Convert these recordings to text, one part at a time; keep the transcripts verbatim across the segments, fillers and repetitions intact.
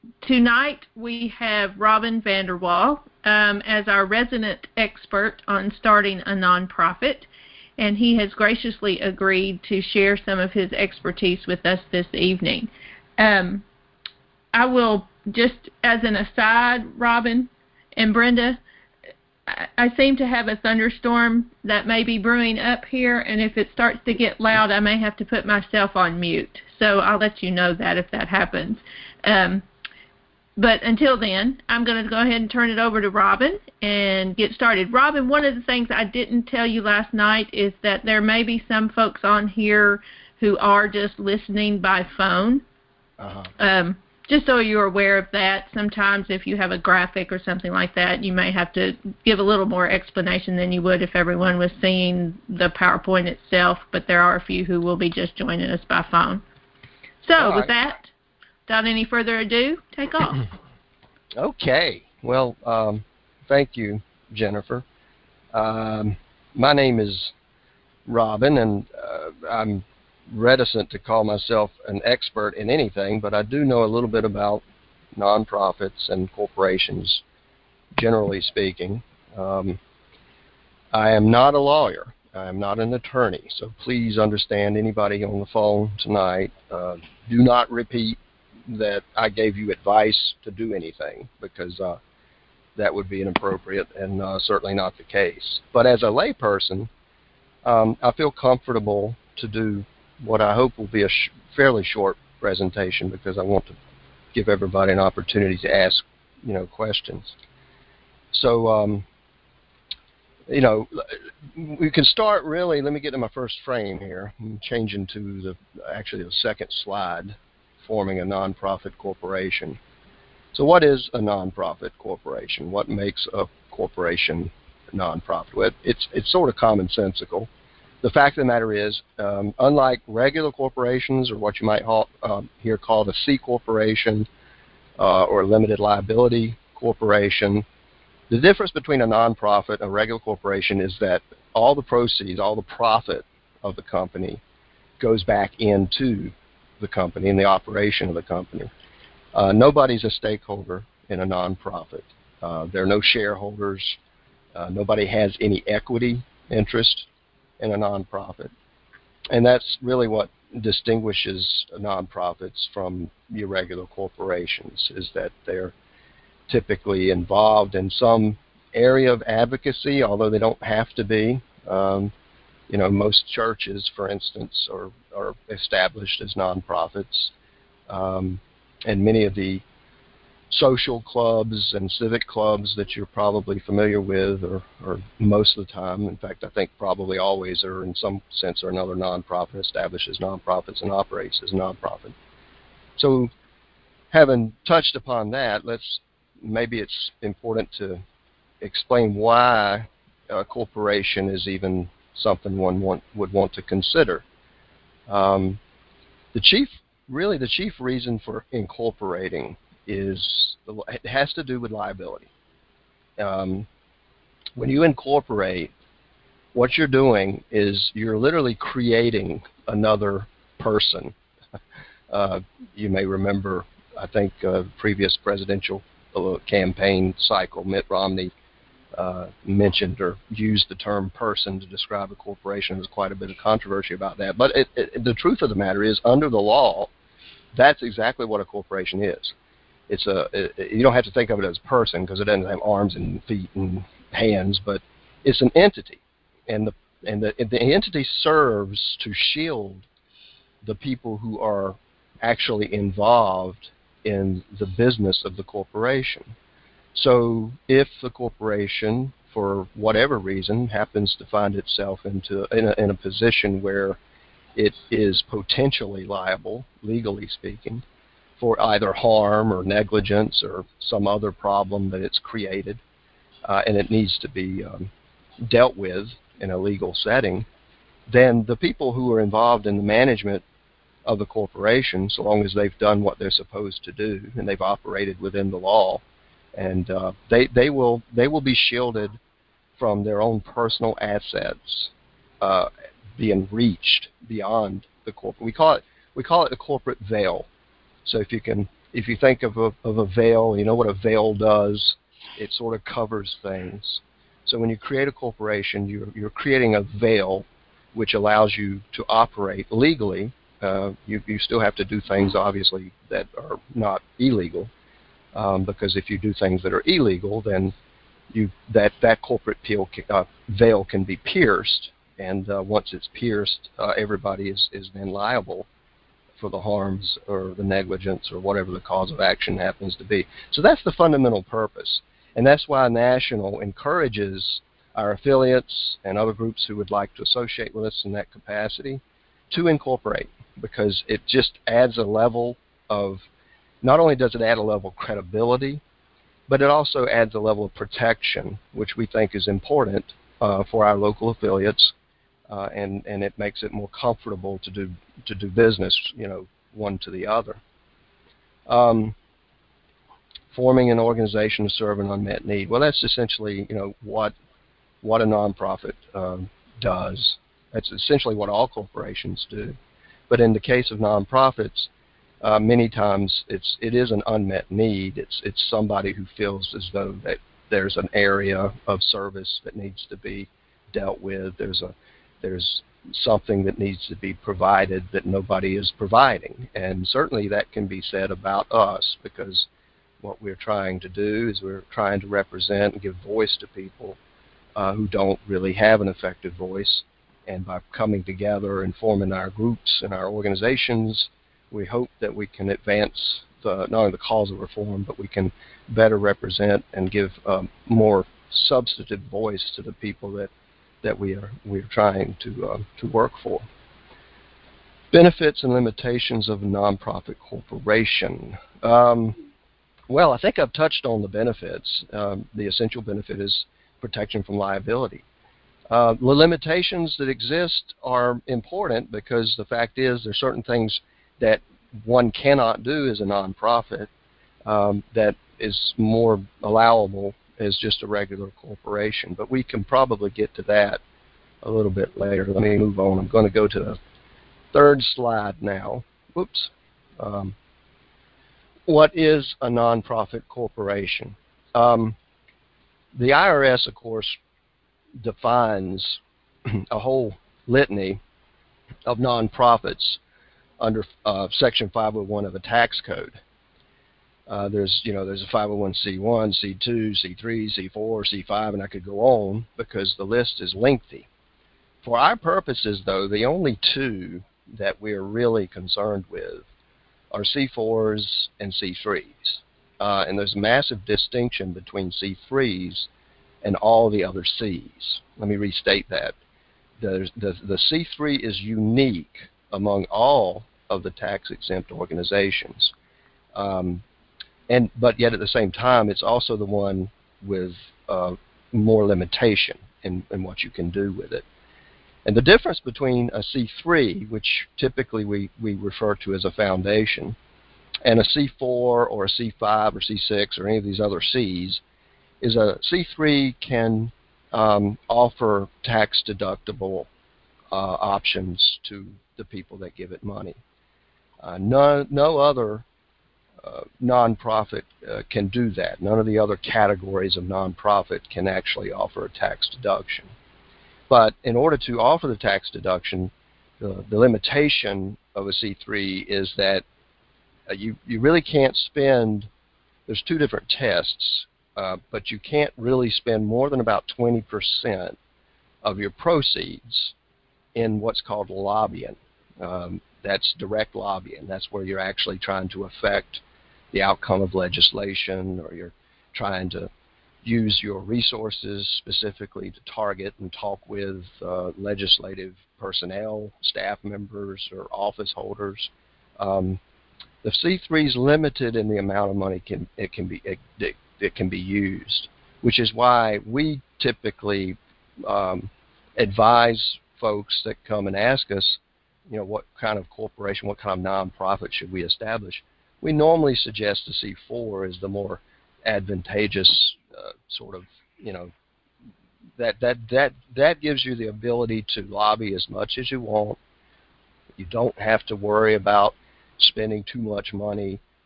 tonight we have Robin Vanderwall um, as our resident expert on starting a nonprofit, and he has graciously agreed to share some of his expertise with us this evening. Um, I will, just as an aside, Robin and Brenda, I, I seem to have a thunderstorm that may be brewing up here, and if it starts to get loud, I may have to put myself on mute. So I'll let you know that if that happens. Um, but until then, I'm going to go ahead and turn it over to Robin and get started. Robin, one of the things I didn't tell you last night is that there may be some folks on here who are just listening by phone. Uh-huh. Um, just so you're aware of that, sometimes if you have a graphic or something like that, you may have to give a little more explanation than you would if everyone was seeing the PowerPoint itself, but there are a few who will be just joining us by phone. So All with right. that, without any further ado, take off. Okay. Well, um, thank you, Jennifer. Um, my name is Robin, and uh, I'm reticent to call myself an expert in anything, but I do know a little bit about nonprofits and corporations, generally speaking. Um, I am not a lawyer. I am not an attorney, so please understand, anybody on the phone tonight, uh, do not repeat that I gave you advice to do anything, because uh, that would be inappropriate and uh, certainly not the case. But as a layperson, um, I feel comfortable to do what I hope will be a sh fairly short presentation, because I want to give everybody an opportunity to ask, you know, questions. So, um, you know, we can start really, let me get to my first frame here. I'm changing to the, actually the second slide, forming a nonprofit corporation. So what is a nonprofit corporation? What makes a corporation a nonprofit? Well, it's, it's sort of commonsensical. The fact of the matter is, um, unlike regular corporations, or what you might call, uh, here called a C corporation uh, or a limited liability corporation, the difference between a nonprofit and a regular corporation is that all the proceeds, all the profit of the company goes back into the company and the operation of the company. Uh, nobody's a stakeholder in a nonprofit. Uh, there are no shareholders. Uh, nobody has any equity interest in a nonprofit. And that's really what distinguishes nonprofits from your regular corporations, is that they're typically involved in some area of advocacy, although they don't have to be. Um, you know, most churches, for instance, are, are established as nonprofits. Um, and many of the social clubs and civic clubs that you're probably familiar with, or, or most of the time, in fact, I think probably always, are in some sense or another nonprofit, established as nonprofits and operates as nonprofit. So having touched upon that, let's, maybe it's important to explain why a corporation is even something one want, would want to consider. Um, the chief, really the chief reason for incorporating is, the, it has to do with liability. Um, when you incorporate, what you're doing is you're literally creating another person. Uh, you may remember, I think, uh, previous presidential uh, campaign cycle, Mitt Romney uh, mentioned or used the term person to describe a corporation. There's quite a bit of controversy about that. But it, it, the truth of the matter is, under the law, that's exactly what a corporation is. It's a, it, you don't have to think of it as a person, because it doesn't have arms and feet and hands, but it's an entity. And the, and the, the entity serves to shield the people who are actually involved in the business of the corporation. So if the corporation, for whatever reason, happens to find itself into in a, in a position where it is potentially liable, legally speaking, for either harm or negligence or some other problem that it's created, uh, and it needs to be um, dealt with in a legal setting, then the people who are involved in the management of the corporation, so long as they've done what they're supposed to do and they've operated within the law, and uh, they they will they will be shielded from their own personal assets uh, being reached beyond the corporate. We call it we call it the corporate veil. So if you can if you think of a, of a veil, you know what a veil does? It sort of covers things. So when you create a corporation, you're, you're creating a veil which allows you to operate legally. Uh, you, you still have to do things, obviously, that are not illegal, um, because if you do things that are illegal, then you, that, that corporate peel, uh, veil can be pierced, and uh, once it's pierced, uh, everybody is, is then liable for the harms or the negligence or whatever the cause of action happens to be. So that's the fundamental purpose. And that's why National encourages our affiliates and other groups who would like to associate with us in that capacity to incorporate, because it just adds a level of, not only does it add a level of credibility, but it also adds a level of protection, which we think is important uh, for our local affiliates. Uh, and, and it makes it more comfortable to do to do business, you know, one to the other. Um, forming an organization to serve an unmet need. Well, that's essentially, you know, what what a nonprofit um, does. That's essentially what all corporations do. But in the case of nonprofits, uh, many times it's it is an unmet need. It's it's somebody who feels as though that there's an area of service that needs to be dealt with. There's a there's something that needs to be provided that nobody is providing. And certainly that can be said about us, because what we're trying to do is we're trying to represent and give voice to people uh, who don't really have an effective voice. And by coming together and forming our groups and our organizations, we hope that we can advance the, not only the cause of reform, but we can better represent and give um, more substantive voice to the people that that we are we are trying to uh, to work for. Benefits and limitations of a nonprofit corporation. Um, well, I think I've touched on the benefits. Um, the essential benefit is protection from liability. Uh, the limitations that exist are important, because the fact is there are certain things that one cannot do as a nonprofit um, that is more allowable as just a regular corporation. But we can probably get to that a little bit later. Let me move on. I'm going to go to the third slide now. Whoops. Um, what is a nonprofit corporation? Um, the I R S, of course, defines a whole litany of nonprofits under uh, Section five oh one of the tax code. Uh, there's, you know, there's a five oh one c one, c two, c three, c four, c five, and I could go on because the list is lengthy. For our purposes, though, the only two that we're really concerned with are C fours and C threes. Uh, and there's a massive distinction between C threes and all the other C's. Let me restate that. The, the, the C three is unique among all of the tax-exempt organizations. Um, and but yet at the same time, it's also the one with uh, more limitation in, in what you can do with it. And the difference between a C three, which typically we, we refer to as a foundation, and a C four or a C five or C six or any of these other C's, is a C three can um, offer tax-deductible uh, options to the people that give it money. Uh, no, no other uh, nonprofit uh, can do that. None of the other categories of nonprofit can actually offer a tax deduction. But in order to offer the tax deduction, the, the limitation of a C three is that uh, you, you really can't spend, there's two different tests, uh, but you can't really spend more than about twenty percent of your proceeds in what's called lobbying. Um, that's direct lobbying. That's where you're actually trying to affect the outcome of legislation, or you're trying to use your resources specifically to target and talk with uh, legislative personnel, staff members, or office holders. Um, the C three is limited in the amount of money can, it can be it, it can be used, which is why we typically um, advise folks that come and ask us, you know, what kind of corporation, what kind of nonprofit should we establish. We normally suggest a C four is the more advantageous uh, sort of, you know, that that that that gives you the ability to lobby as much as you want. You don't have to worry about spending too much money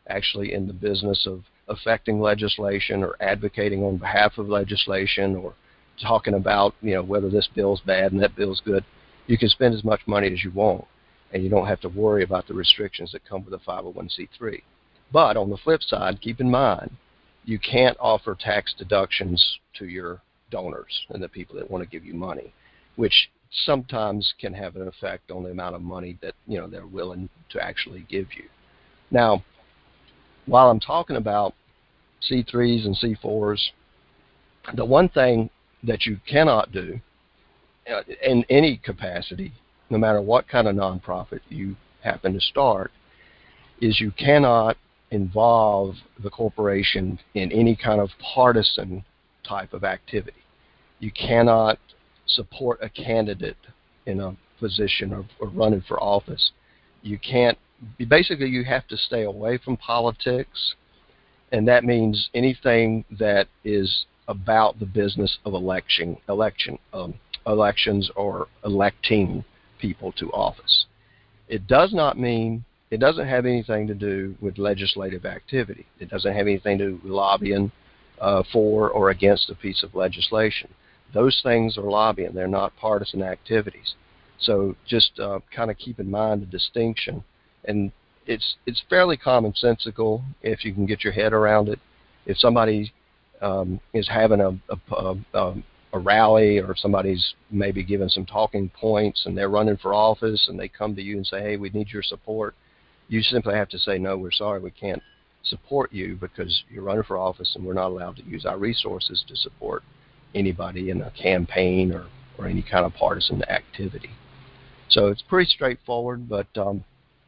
actually in the business of affecting legislation or advocating on behalf of legislation or talking about, you know, whether this bill's bad and that bill's good, you can spend as much money as you want, and you don't have to worry about the restrictions that come with a five oh one c three. But on the flip side, keep in mind, you can't offer tax deductions to your donors and the people that want to give you money, which sometimes can have an effect on the amount of money that, you know, they're willing to actually give you. Now, while I'm talking about C threes and C fours, the one thing that you cannot do uh, in any capacity, no matter what kind of nonprofit you happen to start, is you cannot involve the corporation in any kind of partisan type of activity. You cannot support a candidate in a position or, or running for office. You can't, basically you have to stay away from politics, and that means anything that is about the business of election, election, um, elections or electing people to office. It does not mean, it doesn't have anything to do with legislative activity. It doesn't have anything to do with lobbying uh, for or against a piece of legislation. Those things are lobbying. They're not partisan activities. So just uh, kind of keep in mind the distinction. And it's it's fairly commonsensical if you can get your head around it. If somebody um, is having a, a, a, a rally, or somebody's maybe giving some talking points and they're running for office and they come to you and say, hey, we need your support, you simply have to say, no, we're sorry, we can't support you because you're running for office and we're not allowed to use our resources to support anybody in a campaign or, or any kind of partisan activity. So it's pretty straightforward, but um,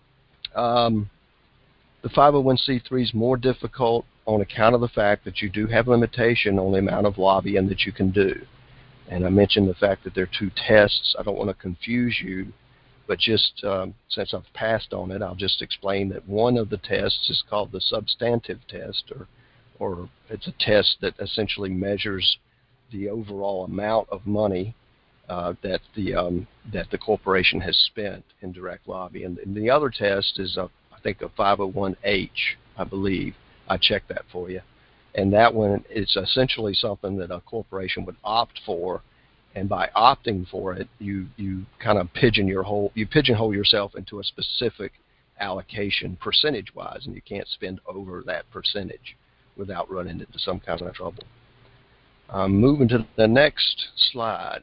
um, the five oh one c three is more difficult on account of the fact that you do have limitation on the amount of lobbying that you can do. And I mentioned the fact that there are two tests. I don't want to confuse you, but just um, since I've passed on it, I'll just explain that one of the tests is called the substantive test, or, or it's a test that essentially measures the overall amount of money uh, that the um, that the corporation has spent in direct lobby. And, and the other test is, a, I think, a five oh one H, I believe. I checked that for you. And that one is essentially something that a corporation would opt for, and by opting for it, you you kind of pigeon your whole you pigeonhole yourself into a specific allocation percentage-wise, and you can't spend over that percentage without running into some kind of trouble. Um, moving to the next slide.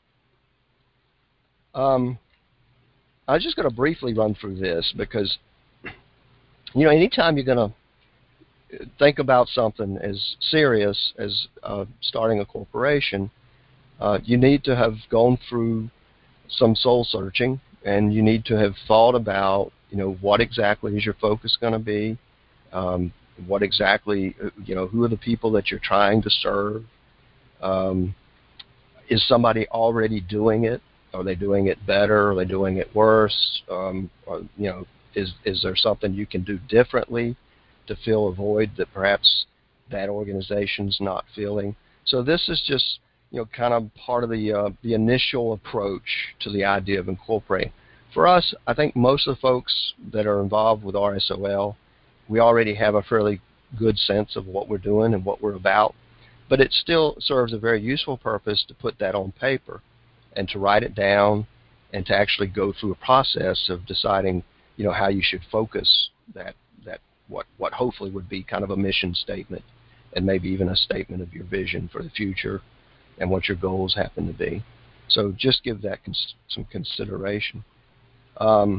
Um, I'm just going to briefly run through this because, you know, anytime you're going to think about something as serious as uh, starting a corporation, uh, you need to have gone through some soul searching, and you need to have thought about, you know, what exactly is your focus going to be, um, what exactly, you know, who are the people that you're trying to serve, um, is somebody already doing it? Are they doing it better? Are they doing it worse? Um, or, you know, is is there something you can do differently to fill a void that perhaps that organization's not filling? So this is just, you know, kind of part of the uh, the initial approach to the idea of incorporating. For us, I think most of the folks that are involved with R S O L, we already have a fairly good sense of what we're doing and what we're about, but it still serves a very useful purpose to put that on paper and to write it down and to actually go through a process of deciding, you know, how you should focus that that what what hopefully would be kind of a mission statement, and maybe even a statement of your vision for the future and what your goals happen to be. So just give that cons some consideration. Um,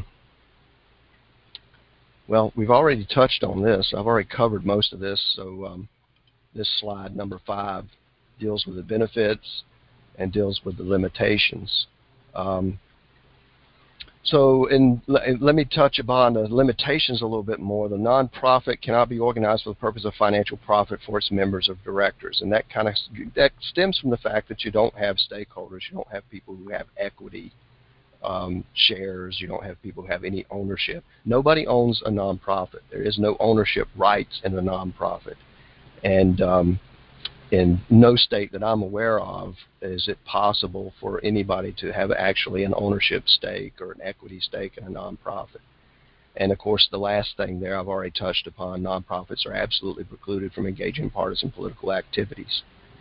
well, we've already touched on this. I've already covered most of this. So um, this slide, number five, deals with the benefits and deals with the limitations. Um, So in, let me touch upon the limitations a little bit more. The nonprofit cannot be organized for the purpose of financial profit for its members of directors. And that kind of that stems from the fact that you don't have stakeholders. You don't have people who have equity um, shares. You don't have people who have any ownership. Nobody owns a nonprofit. There is no ownership rights in a nonprofit. And um, in no state that I'm aware of is it possible for anybody to have actually an ownership stake or an equity stake in a nonprofit. And, of course, the last thing there I've already touched upon, nonprofits are absolutely precluded from engaging in partisan political activities.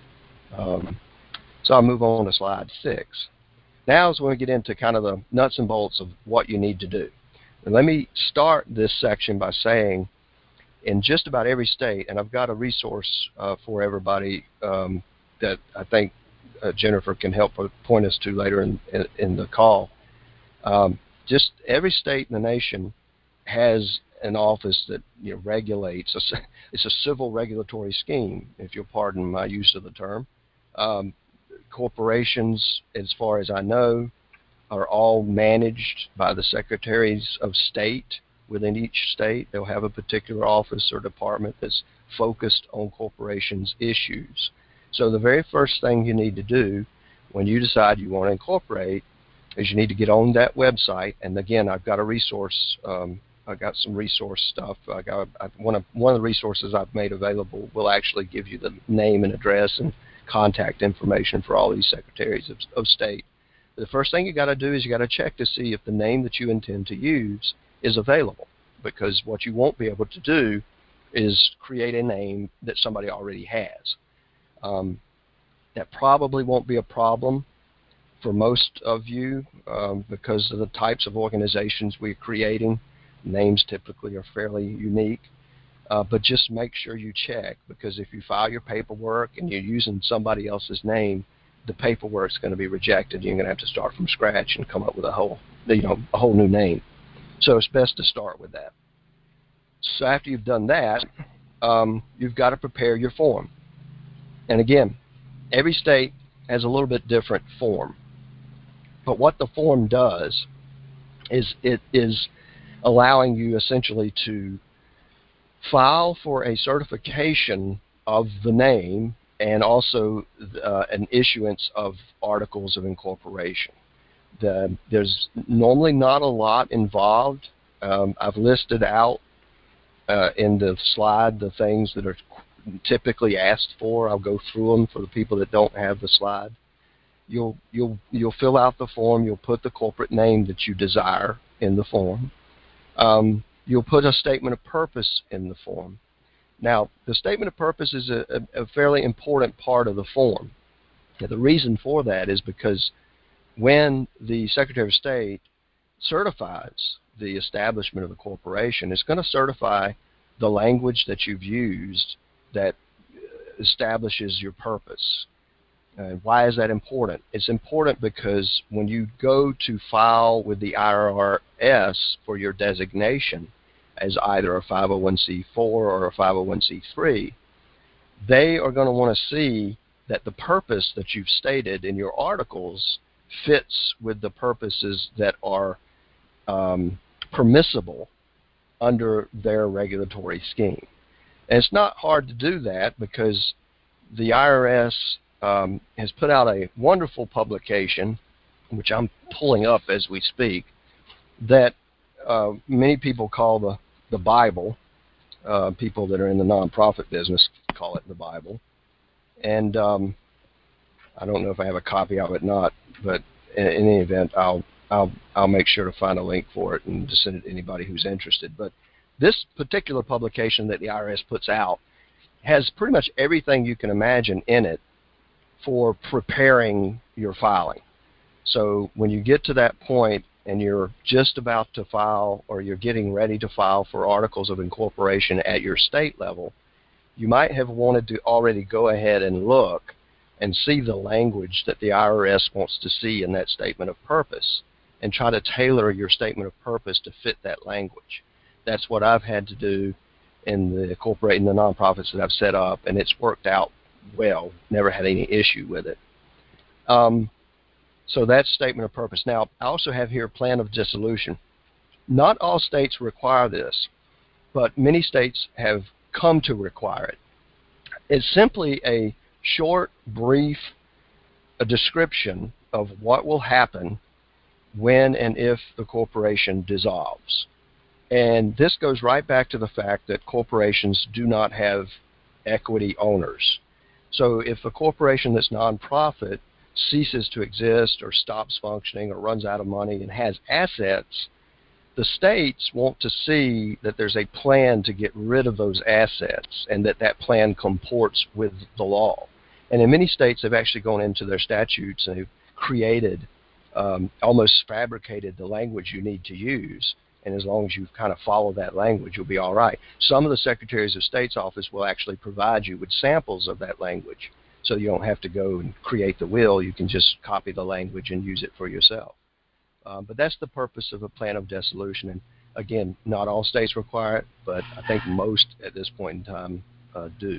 Um, so I'll move on to slide six. Now is when we get into kind of the nuts and bolts of what you need to do. And let me start this section by saying in just about every state, and I've got a resource uh, for everybody um, that I think uh, Jennifer can help point us to later in, in, in the call. Um, just every state in the nation has an office that you know, regulates. A, it's a civil regulatory scheme, if you'll pardon my use of the term. Um, corporations, as far as I know, are all managed by the secretaries of state within each state. They'll have a particular office or department that's focused on corporations' issues. So the very first thing you need to do when you decide you want to incorporate is you need to get on that website. And again, I've got a resource. Um, I've got some resource stuff. I got I, one of one of the resources I've made available will actually give you the name and address and contact information for all these secretaries of, of state. But the first thing you got to do is you got to check to see if the name that you intend to use is available, because what you won't be able to do is create a name that somebody already has. Um, that probably won't be a problem for most of you um, because of the types of organizations we're creating. Names typically are fairly unique, uh, but just make sure you check, because if you file your paperwork and you're using somebody else's name, the paperwork's going to be rejected. You're going to have to start from scratch and come up with a whole, you know, a whole new name. So it's best to start with that. So after you've done that, um, you've got to prepare your form. And again, every state has a little bit different form. But what the form does is it is allowing you essentially to file for a certification of the name and also uh, an issuance of articles of incorporation. The, there's normally not a lot involved. Um, I've listed out uh, in the slide the things that are typically asked for. I'll go through them for the people that don't have the slide. You'll, you'll, you'll fill out the form. You'll put the corporate name that you desire in the form. Um, you'll put a statement of purpose in the form. Now, the statement of purpose is a, a, a fairly important part of the form. Now, the reason for that is because when the Secretary of State certifies the establishment of the corporation, it's going to certify the language that you've used that establishes your purpose. And why is that important? It's important because when you go to file with the I R S for your designation as either a five oh one c four or a five oh one c three, they are going to want to see that the purpose that you've stated in your articles fits with the purposes that are um, permissible under their regulatory scheme. And it's not hard to do that because the I R S um, has put out a wonderful publication, which I'm pulling up as we speak, that uh, many people call the, the Bible. Uh, people that are in the nonprofit business call it the Bible. And um, I don't know if I have a copy of it or not, but in, in any event, I'll, I'll, I'll make sure to find a link for it and just send it to anybody who's interested. But this particular publication that the I R S puts out has pretty much everything you can imagine in it for preparing your filing. So when you get to that point and you're just about to file or you're getting ready to file for articles of incorporation at your state level, you might have wanted to already go ahead and look and see the language that the I R S wants to see in that statement of purpose and try to tailor your statement of purpose to fit that language. That's what I've had to do in the corporate, in the nonprofits that I've set up, and it's worked out well. Never had any issue with it. Um, so that's statement of purpose. Now, I also have here plan of dissolution. Not all states require this, but many states have come to require it. It's simply a short, brief a description of what will happen when and if the corporation dissolves. And this goes right back to the fact that corporations do not have equity owners. So if a corporation that's nonprofit ceases to exist or stops functioning or runs out of money and has assets, the states want to see that there's a plan to get rid of those assets and that that plan comports with the law. And in many states, they've actually gone into their statutes and they've created, um, almost fabricated the language you need to use. And as long as you kind of follow that language, you'll be all right. Some of the Secretaries of State's office will actually provide you with samples of that language, so you don't have to go and create the will. You can just copy the language and use it for yourself. Um, but that's the purpose of a plan of dissolution. And again, not all states require it, but I think most at this point in time uh, do.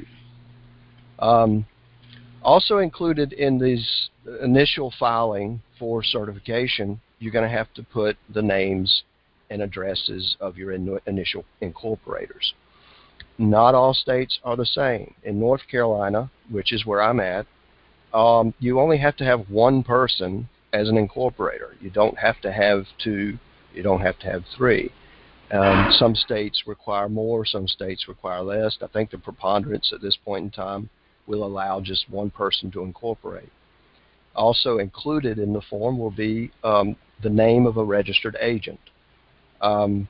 Um, also included in this initial filing for certification, you're going to have to put the names and addresses of your in initial incorporators. Not all states are the same. In North Carolina, which is where I'm at, um, you only have to have one person as an incorporator. You don't have to have two. You don't have to have three. Um, some states require more. Some states require less. I think the preponderance at this point in time will allow just one person to incorporate. Also included in the form will be um, the name of a registered agent. Um,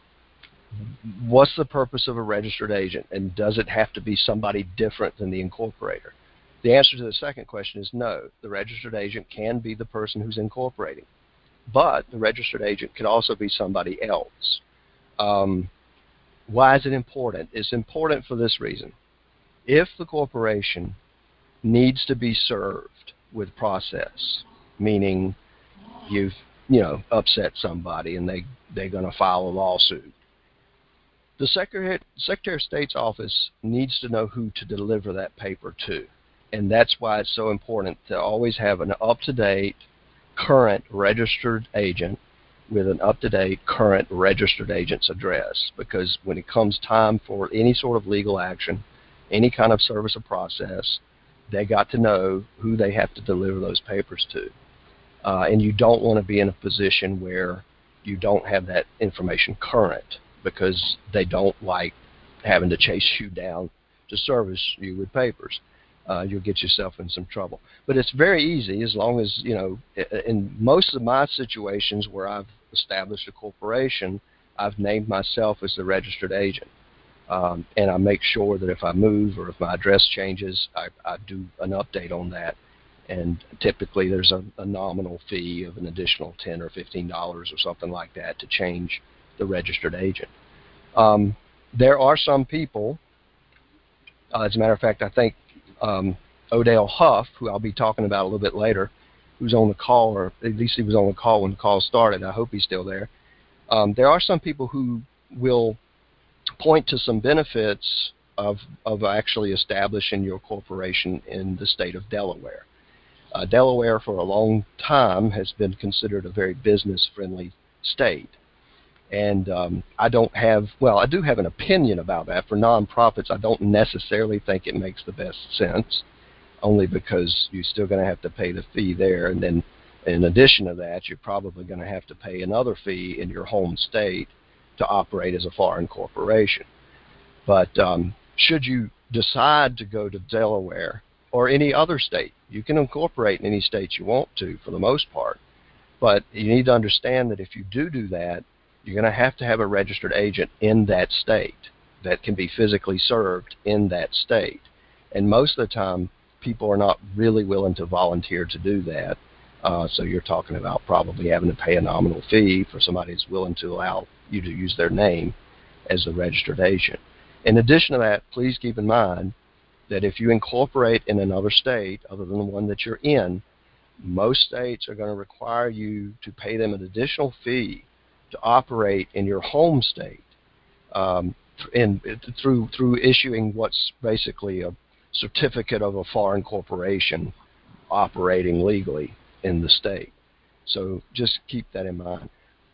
what's the purpose of a registered agent, and does it have to be somebody different than the incorporator? The answer to the second question is no. The registered agent can be the person who's incorporating, but the registered agent can also be somebody else. Um, why is it important? It's important for this reason. If the corporation needs to be served with process, meaning you've you know, upset somebody and they, they're going to file a lawsuit, the Secretary, Secretary of State's office needs to know who to deliver that paper to. And that's why it's so important to always have an up-to-date, current registered agent with an up-to-date, current registered agent's address. Because when it comes time for any sort of legal action, any kind of service or process, they got to know who they have to deliver those papers to. Uh, and you don't want to be in a position where you don't have that information current, because they don't like having to chase you down to service you with papers. Uh, you'll get yourself in some trouble. But it's very easy, as long as, you know, in most of my situations where I've established a corporation, I've named myself as the registered agent. Um, and I make sure that if I move or if my address changes, I, I do an update on that. And typically there's a, a nominal fee of an additional ten or fifteen dollars or something like that to change the registered agent. Um, there are some people, uh, as a matter of fact, I think um, Odell Huff, who I'll be talking about a little bit later, who's on the call, or at least he was on the call when the call started. I hope he's still there. Um, there are some people who will point to some benefits of, of actually establishing your corporation in the state of Delaware. Uh, Delaware for a long time has been considered a very business-friendly state. And um, I don't have, well, I do have an opinion about that. For nonprofits, I don't necessarily think it makes the best sense, only because you're still going to have to pay the fee there. And then in addition to that, you're probably going to have to pay another fee in your home state to operate as a foreign corporation. But um, should you decide to go to Delaware or any other state, you can incorporate in any state you want to for the most part. But you need to understand that if you do do that, you're going to have to have a registered agent in that state that can be physically served in that state. And most of the time, people are not really willing to volunteer to do that. Uh, so you're talking about probably having to pay a nominal fee for somebody who's willing to allow you to use their name as a registered agent. In addition to that, please keep in mind that if you incorporate in another state other than the one that you're in, most states are going to require you to pay them an additional fee to operate in your home state, um, in, through through issuing what's basically a certificate of a foreign corporation operating legally in the state. So just keep that in mind.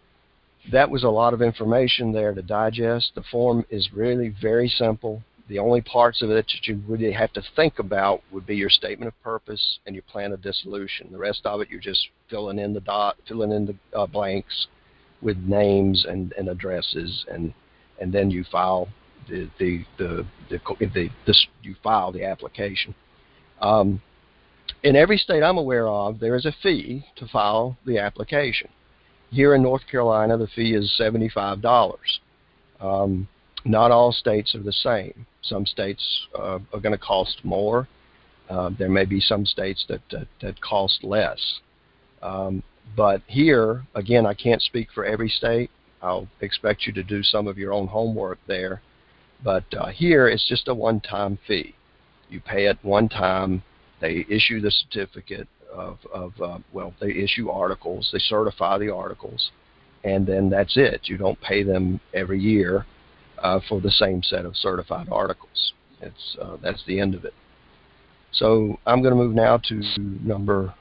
That was a lot of information there to digest. The form is really very simple. The only parts of it that you really have to think about would be your statement of purpose and your plan of dissolution. The rest of it, you're just filling in the dot, filling in the uh, blanks with names and, and addresses, and and then you file the the the, the, the this you file the application. Um, in every state I'm aware of, there is a fee to file the application. here in North Carolina, the fee is seventy-five dollars. Um, not all states are the same. Some states uh, are going to cost more. Uh, there may be some states that, that, that cost less. Um, but here, again, I can't speak for every state. I'll expect you to do some of your own homework there. But uh, here, it's just a one-time fee. You pay it one time. They issue the certificate of, of uh, well, they issue articles. They certify the articles. And then that's it. You don't pay them every year uh, for the same set of certified articles. It's, uh, that's the end of it. So I'm going to move now to number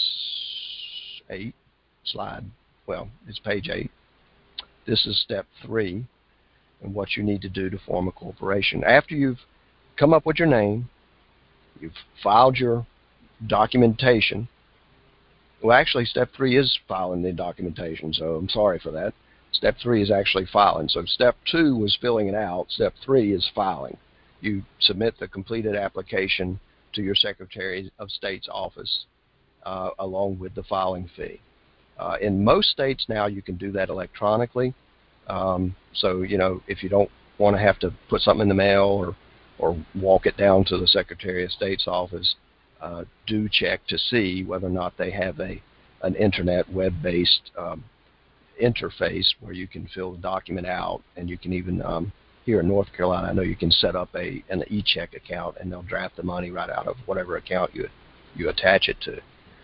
eight slide. Well, it's page eight. This is step three and what you need to do to form a corporation. After you've come up with your name, you've filed your documentation. Well, actually, step three is filing the documentation, so I'm sorry for that. Step three is actually filing. So step two was filling it out. Step three is filing. You submit the completed application to your Secretary of State's office uh, along with the filing fee. Uh, in most states now, you can do that electronically. Um, so, you know, if you don't want to have to put something in the mail or, or walk it down to the Secretary of State's office, uh, do check to see whether or not they have a an internet web-based um, interface where you can fill the document out, and you can even um, here in North Carolina, I know you can set up a an e-check account, and they'll draft the money right out of whatever account you you attach it to.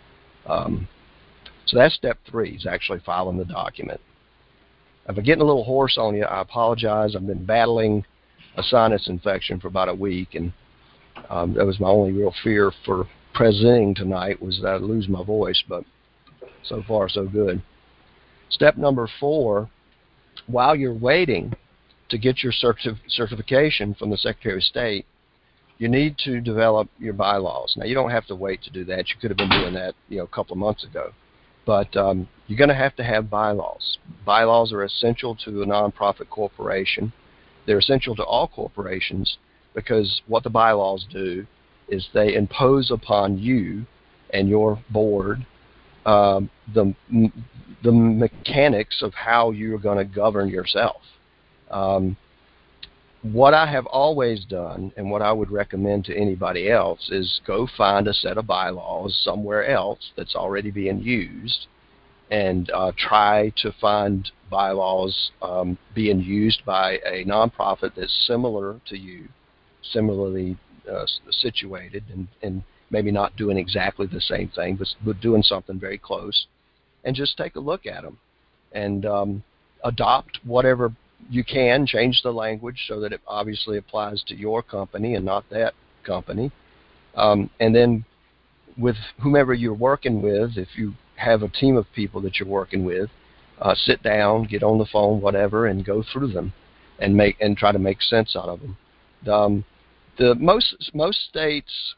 Um, so that's step three, is actually filing the document. If I'm getting a little hoarse on you, I apologize. I've been battling a sinus infection for about a week, and um, that was my only real fear for presenting tonight, was that I'd lose my voice, but so far so good. Step number four, while you're waiting to get your certif certification from the Secretary of State, you need to develop your bylaws. Now, you don't have to wait to do that. You could have been doing that, you know, a couple of months ago. But um, you're going to have to have bylaws. Bylaws are essential to a nonprofit corporation. They're essential to all corporations because what the bylaws do is they impose upon you and your board um, the, the mechanics of how you're going to govern yourself. Um, what I have always done, and what I would recommend to anybody else, is go find a set of bylaws somewhere else that's already being used, and uh, try to find bylaws um, being used by a nonprofit that's similar to you, similarly uh, situated, and, and maybe not doing exactly the same thing, but, but doing something very close, and just take a look at them and um, adopt whatever you can, change the language so that it obviously applies to your company and not that company. Um, and then with whomever you're working with, if you have a team of people that you're working with, uh, sit down, get on the phone, whatever, and go through them and make and try to make sense out of them. Um, the most most states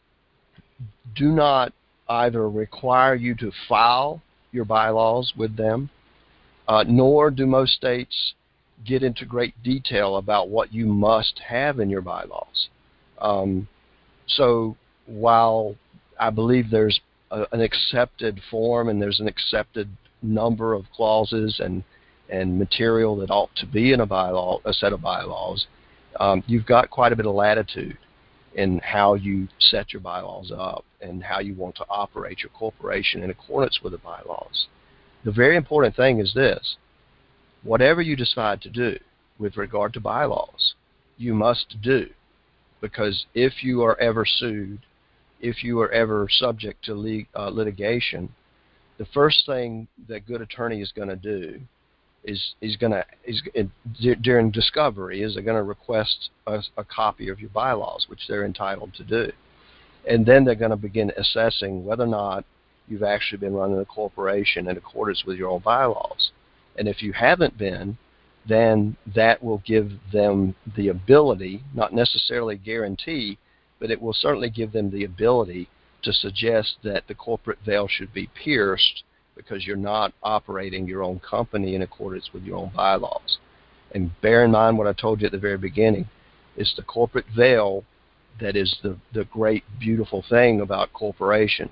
do not either require you to file your bylaws with them, uh, nor do most states get into great detail about what you must have in your bylaws. Um, so while I believe there's a, an accepted form and there's an accepted number of clauses and and material that ought to be in a bylaw, a set of bylaws, um, you've got quite a bit of latitude in how you set your bylaws up and how you want to operate your corporation in accordance with the bylaws. The very important thing is this: whatever you decide to do with regard to bylaws, you must do, because if you are ever sued, if you are ever subject to lit uh, litigation, the first thing that good attorney is going to do is is going to is during discovery is they're going to request a, a copy of your bylaws, which they're entitled to do, and then they're going to begin assessing whether or not you've actually been running a corporation in accordance with your own bylaws. And if you haven't been, then that will give them the ability, not necessarily guarantee, but it will certainly give them the ability to suggest that the corporate veil should be pierced because you're not operating your own company in accordance with your own bylaws. And bear in mind what I told you at the very beginning. It's the corporate veil that is the, the great, beautiful thing about corporations.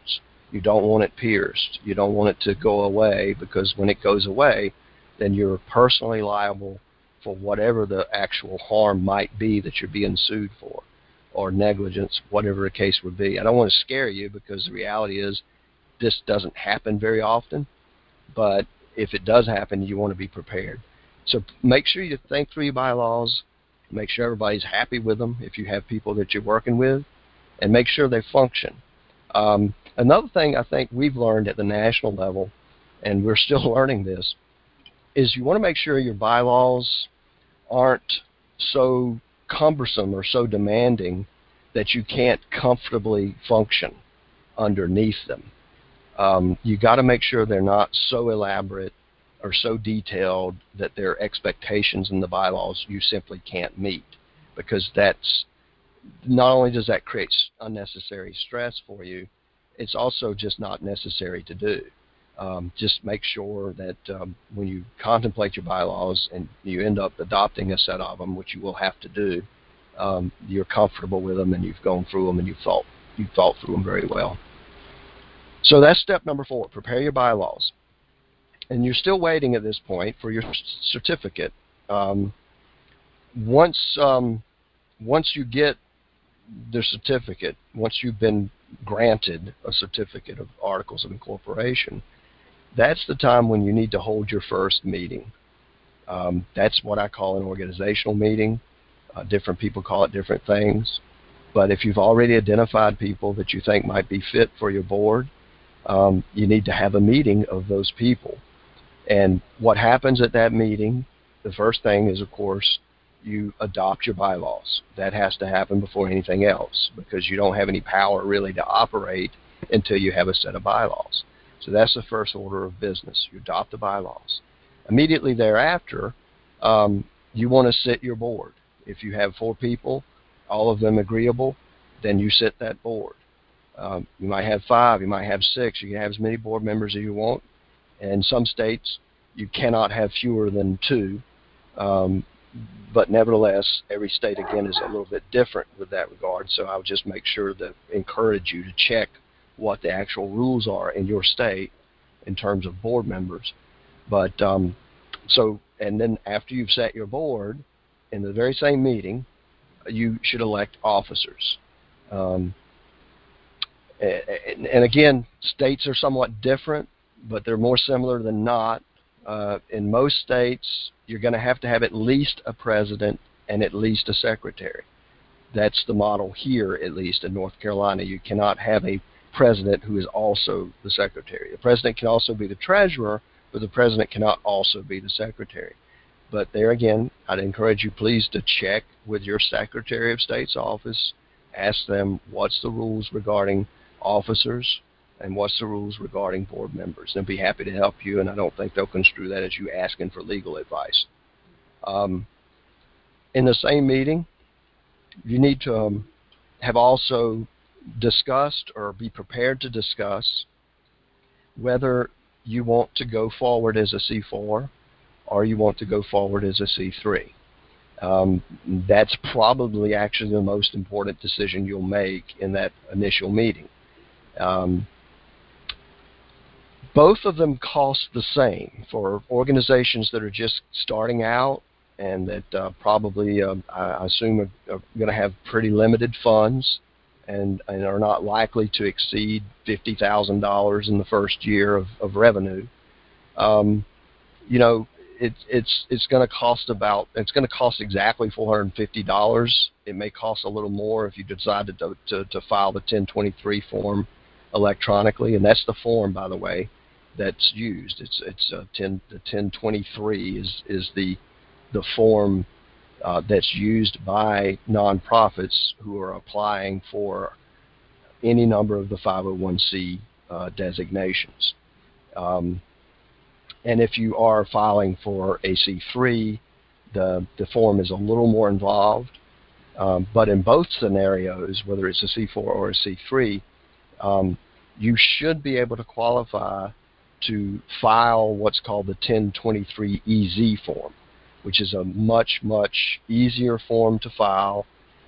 You don't want it pierced. You don't want it to go away, because when it goes away, then you're personally liable for whatever the actual harm might be that you're being sued for, or negligence, whatever the case would be. I don't want to scare you, because the reality is this doesn't happen very often, but if it does happen, you want to be prepared. So make sure you think through your bylaws, make sure everybody's happy with them if you have people that you're working with, and make sure they function. Um, another thing I think we've learned at the national level, and we're still learning this, is you want to make sure your bylaws aren't so cumbersome or so demanding that you can't comfortably function underneath them. Um, you got to make sure they're not so elaborate or so detailed that there are expectations in the bylaws you simply can't meet, because that's not only does that create unnecessary stress for you, it's also just not necessary to do. Um, just make sure that um, when you contemplate your bylaws and you end up adopting a set of them, which you will have to do, um, you're comfortable with them and you've gone through them and you've thought, you've thought through them very well. So that's step number four, prepare your bylaws. And you're still waiting at this point for your certificate. Um, once, um, once you get the certificate, once you've been granted a certificate of Articles of Incorporation, that's the time when you need to hold your first meeting. Um, that's what I call an organizational meeting. Uh, different people call it different things. But if you've already identified people that you think might be fit for your board, um, you need to have a meeting of those people. And what happens at that meeting, the first thing is, of course, you adopt your bylaws. That has to happen before anything else, because you don't have any power really to operate until you have a set of bylaws. So that's the first order of business. You adopt the bylaws. Immediately thereafter, um, you want to sit your board. If you have four people, all of them agreeable, then you sit that board. Um, you might have five, you might have six, you can have as many board members as you want. In some states, you cannot have fewer than two, um, but nevertheless, every state, again, is a little bit different with that regard, so I'll just make sure to encourage you to check what the actual rules are in your state in terms of board members. But, um, so, and then after you've set your board, in the very same meeting, you should elect officers. Um, and, and again, states are somewhat different, but they're more similar than not. Uh, in most states, you're going to have to have at least a president and at least a secretary. That's the model here, at least in North Carolina. You cannot have a president who is also the secretary. The president can also be the treasurer, but the president cannot also be the secretary. But there again, I'd encourage you please to check with your Secretary of State's office. Ask them what's the rules regarding officers and what's the rules regarding board members. They'll be happy to help you, and I don't think they'll construe that as you asking for legal advice. Um, in the same meeting, you need to um, have also discussed or be prepared to discuss whether you want to go forward as a C four or you want to go forward as a C three. Um, that's probably actually the most important decision you'll make in that initial meeting. Um, both of them cost the same for organizations that are just starting out and that uh, probably, uh, I assume, are, are going to have pretty limited funds and, and are not likely to exceed fifty thousand dollars in the first year of, of revenue. Um, you know, it, it's it's going to cost about it's going to cost exactly four hundred fifty dollars. It may cost a little more if you decide to to, to file the ten twenty-three form electronically, and that's the form, by the way, that's used. It's it's uh, ten the ten twenty-three is is the the form uh, that's used by nonprofits who are applying for any number of the five oh one c uh, designations. Um, and if you are filing for a C three, the, the form is a little more involved. Um, but in both scenarios, whether it's a C four or a C three, um, you should be able to qualify to file what's called the ten twenty-three E Z form, which is a much, much easier form to file.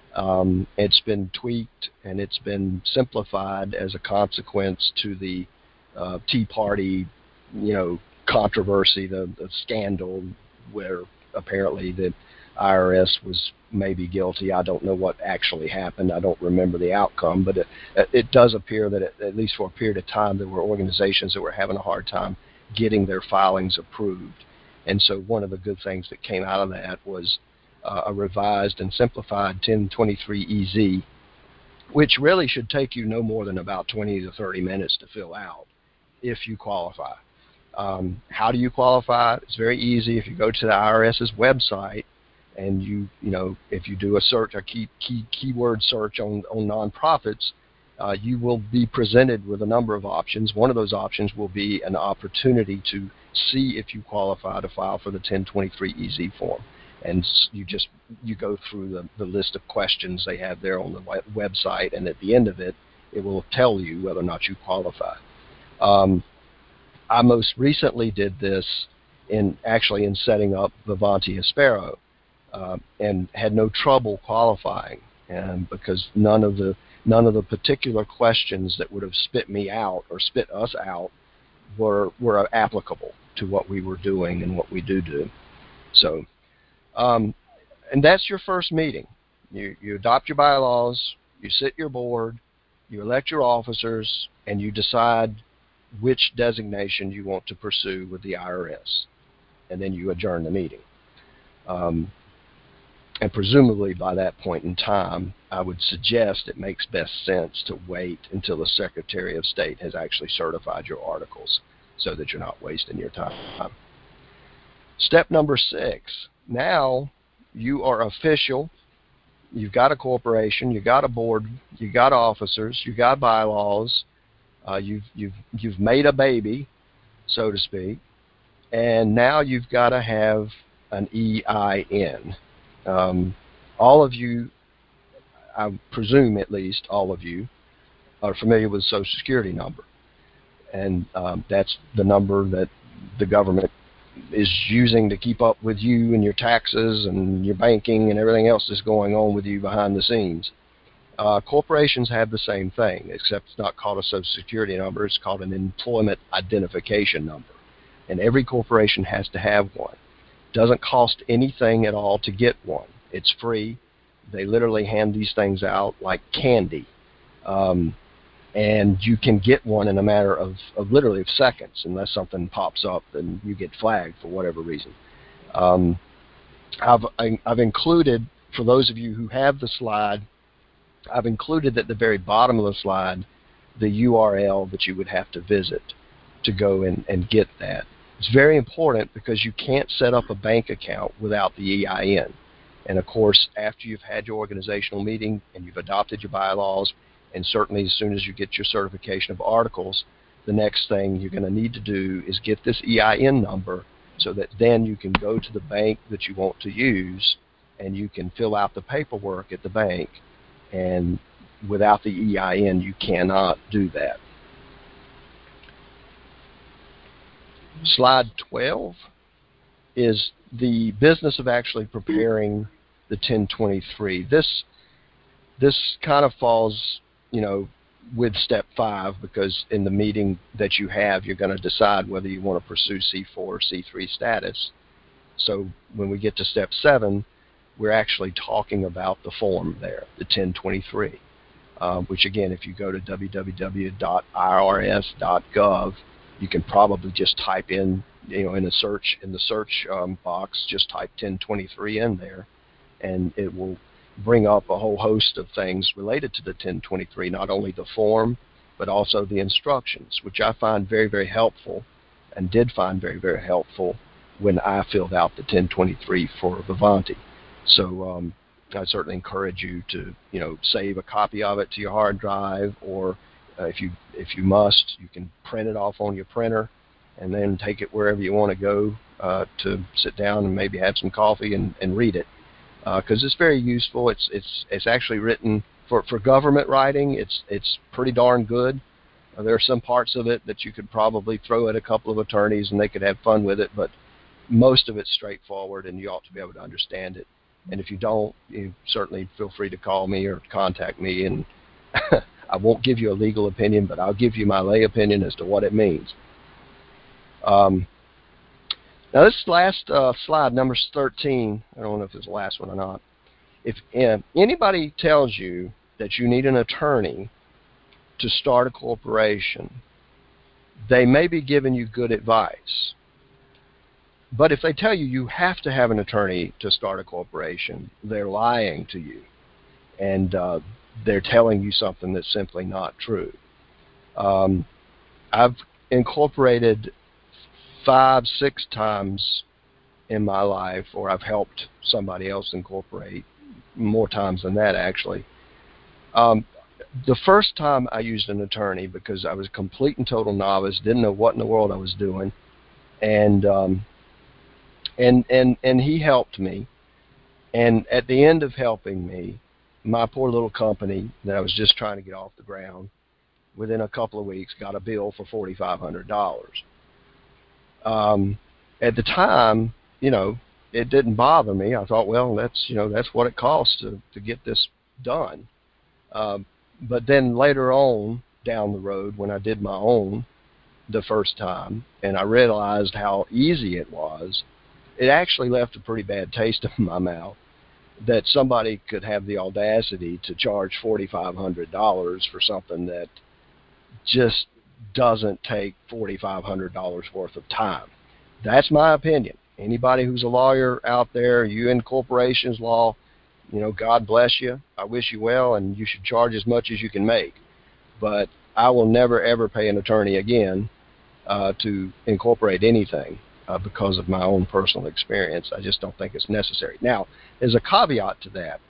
Um, it's been tweaked and it's been simplified as a consequence to the uh, Tea Party, you know, controversy, the, the scandal where apparently the I R S was maybe guilty. I don't know what actually happened. I don't remember the outcome, but it, it does appear that it, at least for a period of time, there were organizations that were having a hard time getting their filings approved. And so one of the good things that came out of that was uh, a revised and simplified ten twenty-three E Z, which really should take you no more than about twenty to thirty minutes to fill out if you qualify. Um, how do you qualify? It's very easy. If you go to the IRS's website and you, you know, if you do a search, a key, key keyword search on, on nonprofits, uh, you will be presented with a number of options. One of those options will be an opportunity to see if you qualify to file for the ten twenty-three E Z form. And you just, you go through the, the list of questions they have there on the website, and at the end of it, it will tell you whether or not you qualify. Um, I most recently did this in actually in setting up Vivanti Aspero, uh, and had no trouble qualifying, and because none of the none of the particular questions that would have spit me out or spit us out were were applicable to what we were doing and what we do do. So, um, and that's your first meeting. You you adopt your bylaws, you sit your board, you elect your officers, and you decide which designation you want to pursue with the I R S, and then you adjourn the meeting. Um, and presumably by that point in time, I would suggest it makes best sense to wait until the Secretary of State has actually certified your articles so that you're not wasting your time. Step number six, now you are official. You've got a corporation, you've got a board, you've got officers, you've got bylaws. Uh, you've you've you've made a baby, so to speak, and now you've got to have an E I N. Um, all of you, I presume at least all of you, are familiar with the Social Security number, and um, that's the number that the government is using to keep up with you and your taxes and your banking and everything else that's going on with you behind the scenes. Uh, corporations have the same thing, except it's not called a Social Security number. It's called an employment identification number. And every corporation has to have one. It doesn't cost anything at all to get one. It's free. They literally hand these things out like candy. Um, and you can get one in a matter of, of literally of seconds, unless something pops up and you get flagged for whatever reason. Um, I've, I, I've included, for those of you who have the slide, I've included at the very bottom of the slide the U R L that you would have to visit to go and, and get that. It's very important because you can't set up a bank account without the E I N. And of course, after you've had your organizational meeting and you've adopted your bylaws, and certainly as soon as you get your certification of articles, the next thing you're going to need to do is get this E I N number so that then you can go to the bank that you want to use and you can fill out the paperwork at the bank. And without the E I N, you cannot do that. Slide twelve is the business of actually preparing the ten twenty-three. This this kind of falls, you know, with step five, because in the meeting that you have, you're going to decide whether you want to pursue C four or C three status. So when we get to step seven, we're actually talking about the form there, the ten twenty-three, uh, which again, if you go to w w w dot i r s dot gov, you can probably just type in, you know, in the search in the search um, box, just type ten twenty-three in there, and it will bring up a whole host of things related to the ten twenty-three, not only the form, but also the instructions, which I find very, very helpful, and did find very, very helpful when I filled out the ten twenty-three for Vivanti. So um, I certainly encourage you to, you know, save a copy of it to your hard drive, or uh, if you if you must, you can print it off on your printer, and then take it wherever you want to go uh, to sit down and maybe have some coffee and, and read it, because uh, it's very useful. It's it's it's actually written for for government writing. It's it's pretty darn good. Uh, there are some parts of it that you could probably throw at a couple of attorneys and they could have fun with it, but most of it's straightforward, and you ought to be able to understand it And if you don't, you certainly feel free to call me or contact me, and I won't give you a legal opinion, but I'll give you my lay opinion as to what it means. Um, now, this last uh, slide, number thirteen, I don't know if it's the last one or not. If uh, anybody tells you that you need an attorney to start a corporation, they may be giving you good advice. But if they tell you you have to have an attorney to start a corporation, they're lying to you. And uh, they're telling you something that's simply not true. Um, I've incorporated five, six times in my life, or I've helped somebody else incorporate more times than that, actually. Um, the first time I used an attorney because I was a complete and total novice, didn't know what in the world I was doing, and um, and and and he helped me. And at the end of helping me, my poor little company that I was just trying to get off the ground, within a couple of weeks, got a bill for forty-five hundred dollars. Um, at the time, you know, it didn't bother me. I thought, well, that's you know that's what it costs to to get this done. Um, but then later on down the road, when I did my own the first time, and I realized how easy it was, it actually left a pretty bad taste in my mouth that somebody could have the audacity to charge forty-five hundred dollars for something that just doesn't take forty-five hundred dollars worth of time. That's my opinion. Anybody who's a lawyer out there, you in corporations law, you know, God bless you. I wish you well, and you should charge as much as you can make. But I will never, ever pay an attorney again uh, to incorporate anything uh, because of my own personal experience. I just don't think it's necessary. Now, there's a caveat to that.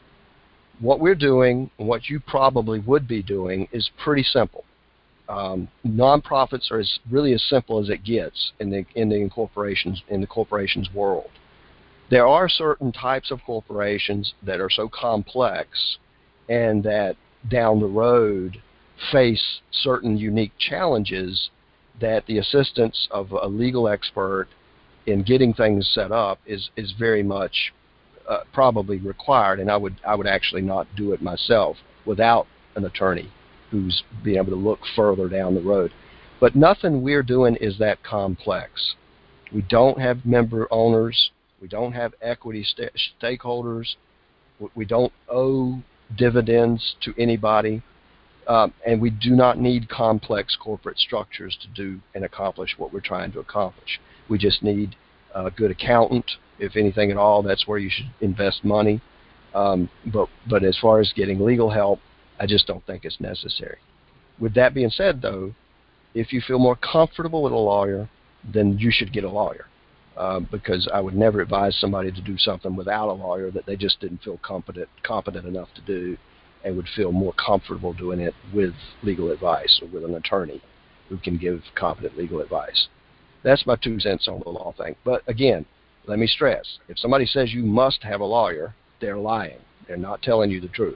What we're doing, and what you probably would be doing, is pretty simple. Um, nonprofits are as, really as simple as it gets in the in the incorporations in the corporations world. There are certain types of corporations that are so complex and that down the road face certain unique challenges that the assistance of a legal expert in getting things set up is is very much uh, probably required, and I would I would actually not do it myself without an attorney who's being able to look further down the road. But nothing we're doing is that complex. We don't have member owners. We don't have equity st stakeholders. We don't owe dividends to anybody. Um, and we do not need complex corporate structures to do and accomplish what we're trying to accomplish. We just need a good accountant. If anything at all, that's where you should invest money. Um, but, but as far as getting legal help, I just don't think it's necessary. With that being said, though, if you feel more comfortable with a lawyer, then you should get a lawyer. Uh, because I would never advise somebody to do something without a lawyer that they just didn't feel competent, competent enough to do, and would feel more comfortable doing it with legal advice or with an attorney who can give competent legal advice. That's my two cents on the law thing. But again, let me stress, if somebody says you must have a lawyer, they're lying. They're not telling you the truth.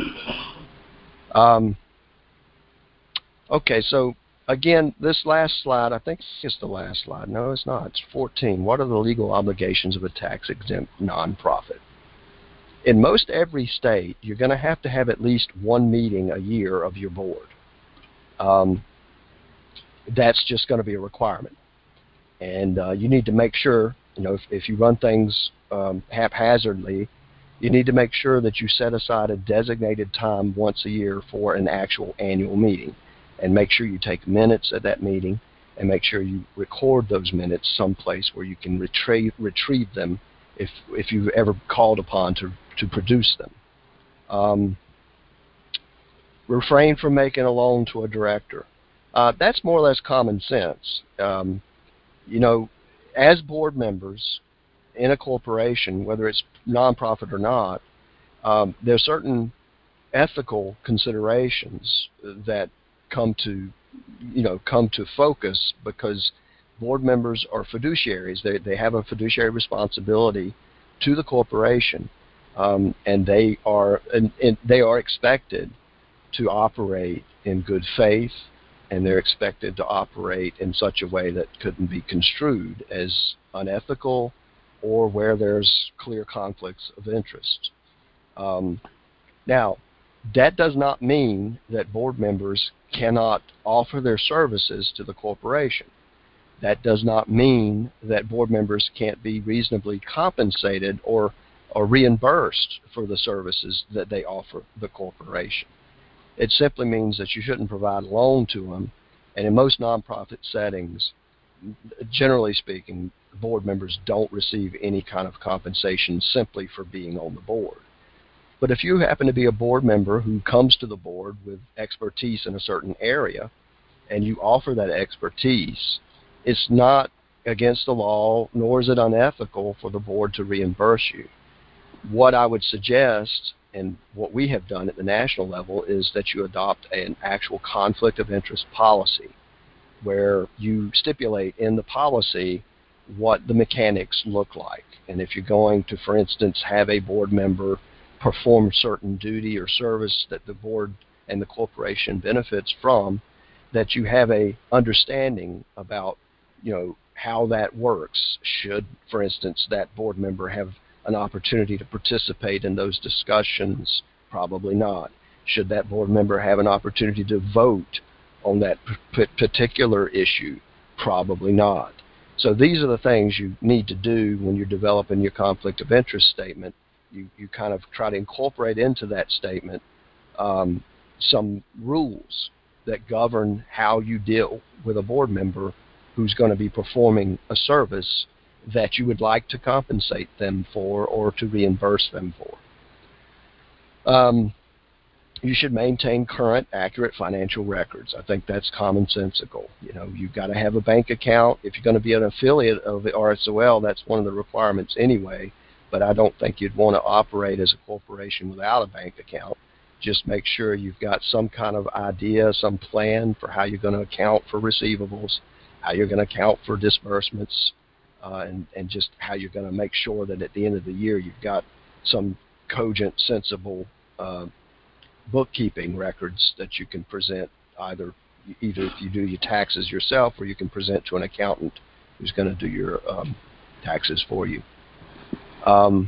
Um, okay, so again, this last slide, I think it's the last slide. No, it's not. It's fourteen. What are the legal obligations of a tax-exempt nonprofit? In most every state, you're going to have to have at least one meeting a year of your board. Um, that's just going to be a requirement. And uh, you need to make sure, you know, if, if you run things um, haphazardly, you need to make sure that you set aside a designated time once a year for an actual annual meeting. And make sure you take minutes at that meeting, and make sure you record those minutes someplace where you can retrieve retrieve them if if you've ever called upon to to produce them. Um, refrain from making a loan to a director. Uh, that's more or less common sense. Um, you know, as board members in a corporation, whether it's nonprofit or not, um, there are certain ethical considerations that come to, you know, come to focus because board members are fiduciaries. They they have a fiduciary responsibility to the corporation, um, and they are and, and they are expected to operate in good faith, and they're expected to operate in such a way that couldn't be construed as unethical or where there's clear conflicts of interest. Um, now, that does not mean that board members cannot offer their services to the corporation. That does not mean that board members can't be reasonably compensated or, or reimbursed for the services that they offer the corporation. It simply means that you shouldn't provide a loan to them, and in most nonprofit settings, generally speaking, board members don't receive any kind of compensation simply for being on the board. But if you happen to be a board member who comes to the board with expertise in a certain area, and you offer that expertise, it's not against the law, nor is it unethical for the board to reimburse you. What I would suggest, and what we have done at the national level, is that you adopt an actual conflict of interest policy, where you stipulate in the policy what the mechanics look like. And if you're going to, for instance, have a board member perform certain duty or service that the board and the corporation benefits from, that you have a understanding about, you know, how that works. Should, for instance, that board member have an opportunity to participate in those discussions? Probably not. Should that board member have an opportunity to vote on that p- particular issue? Probably not. So these are the things you need to do when you're developing your conflict of interest statement. You, you kind of try to incorporate into that statement um, some rules that govern how you deal with a board member who's going to be performing a service that you would like to compensate them for or to reimburse them for. Um, you should maintain current, accurate financial records. I think that's commonsensical. You know, you've got to have a bank account. If you're going to be an affiliate of the R S O L, that's one of the requirements anyway, but I don't think you'd want to operate as a corporation without a bank account. Just make sure you've got some kind of idea, some plan for how you're going to account for receivables, how you're going to account for disbursements, uh, and, and just how you're going to make sure that at the end of the year you've got some cogent, sensible uh, bookkeeping records that you can present, either either if you do your taxes yourself or you can present to an accountant who's going to do your um, taxes for you. Um,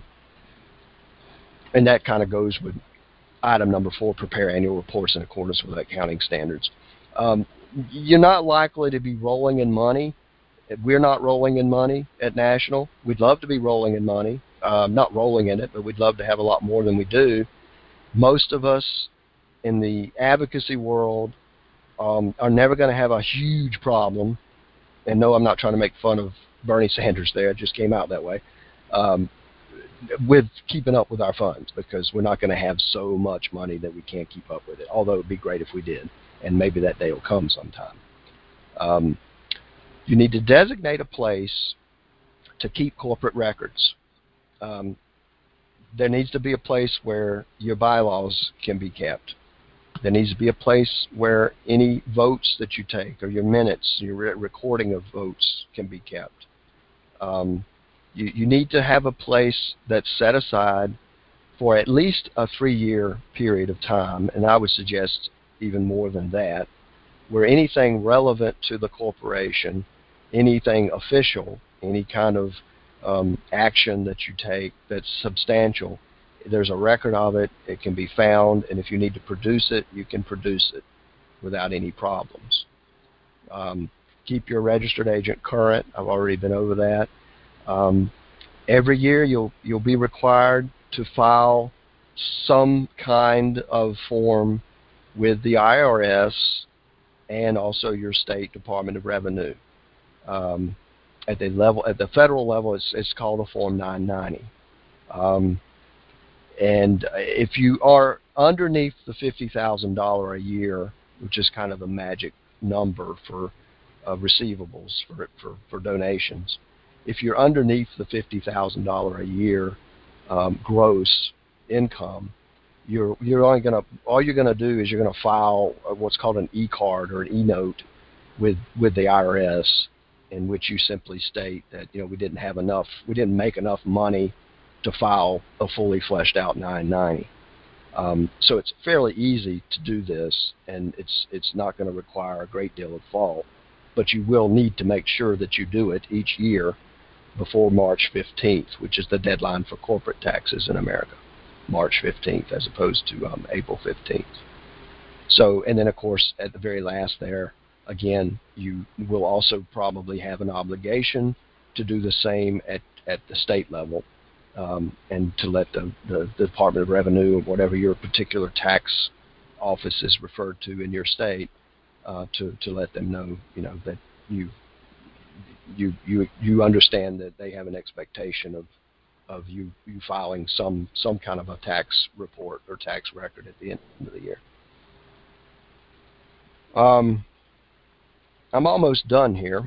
and that kind of goes with item number four, prepare annual reports in accordance with accounting standards. Um, you're not likely to be rolling in money. We're not rolling in money at National. We'd love to be rolling in money. Um, not rolling in it, but we'd love to have a lot more than we do. Most of us in the advocacy world um, are never going to have a huge problem. And no, I'm not trying to make fun of Bernie Sanders there. It just came out that way. Um, with keeping up with our funds, because we're not going to have so much money that we can't keep up with it, although it would be great if we did, and maybe that day will come sometime. Um, you need to designate a place to keep corporate records. Um, there needs to be a place where your bylaws can be kept. There needs to be a place where any votes that you take or your minutes, your re- recording of votes can be kept. Um, You, you need to have a place that's set aside for at least a three-year period of time, and I would suggest even more than that, where anything relevant to the corporation, anything official, any kind of um, action that you take that's substantial, there's a record of it, it can be found, and if you need to produce it, you can produce it without any problems. Um, keep your registered agent current. I've already been over that. Um, every year you'll you'll be required to file some kind of form with the I R S and also your state Department of Revenue. Um, at the level, at the federal level, it's it's called a Form nine ninety. Um, and if you are underneath the fifty thousand dollars a year, which is kind of a magic number for uh, receivables for, for for donations. If you're underneath the fifty thousand dollars a year um, gross income, you're you're only gonna all you're gonna do is you're gonna file what's called an e-card or an e-note with with the I R S, in which you simply state that, you know, we didn't have enough, we didn't make enough money to file a fully fleshed out nine ninety. Um, so it's fairly easy to do this, and it's it's not going to require a great deal of thought, but you will need to make sure that you do it each year. before March fifteenth, which is the deadline for corporate taxes in America, March fifteenth as opposed to um, April fifteenth. So, and then of course at the very last there, again, you will also probably have an obligation to do the same at, at the state level, um, and to let the, the, the Department of Revenue, or whatever your particular tax office is referred to in your state, uh, to, to let them know, you know, that you you you you understand that they have an expectation of of you you filing some some kind of a tax report or tax record at the end of the year. Um, I'm almost done here.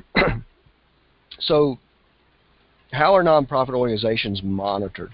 So, how are nonprofit organizations monitored?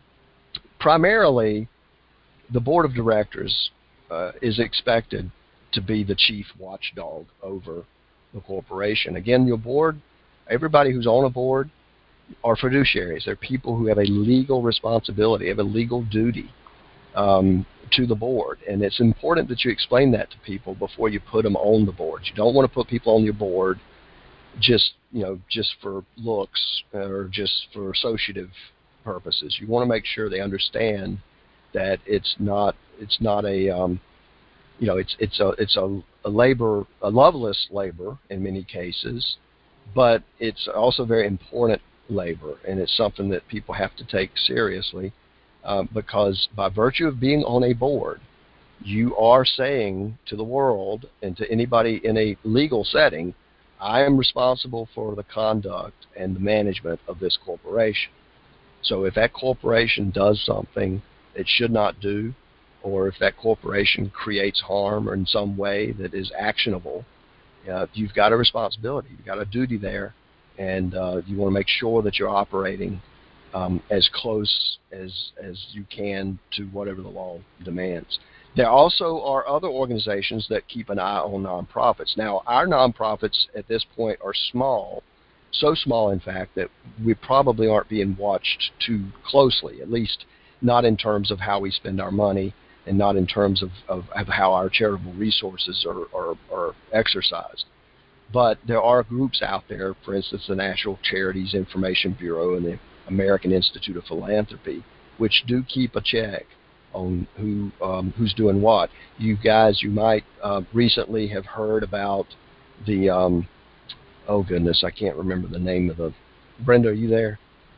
Primarily, the board of directors uh, is expected to be the chief watchdog over the corporation. Again, your board, everybody who's on a board are fiduciaries. They're people who have a legal responsibility, have a legal duty um, to the board. And it's important that you explain that to people before you put them on the board. You don't want to put people on your board just, you know, just for looks or just for associative purposes. You want to make sure they understand that it's not it's not a um, you know it's it's a it's a, a labor a loveless labor in many cases, but it's also very important labor, and it's something that people have to take seriously, uh, because by virtue of being on a board, you are saying to the world and to anybody in a legal setting, I am responsible for the conduct and the management of this corporation. So if that corporation does something it should not do, or if that corporation creates harm or in some way that is actionable, uh, you've got a responsibility. You've got a duty there, and uh, you want to make sure that you're operating um, as close as, as you can to whatever the law demands. There also are other organizations that keep an eye on nonprofits. Now, our nonprofits at this point are small, so small, in fact, that we probably aren't being watched too closely, at least not in terms of how we spend our money and not in terms of, of, of how our charitable resources are, are, are exercised. But there are groups out there, for instance, the National Charities Information Bureau and the American Institute of Philanthropy, which do keep a check on who um, who's doing what. You guys, you might uh, recently have heard about the, um, oh goodness, I can't remember the name of the, Brenda, are you there?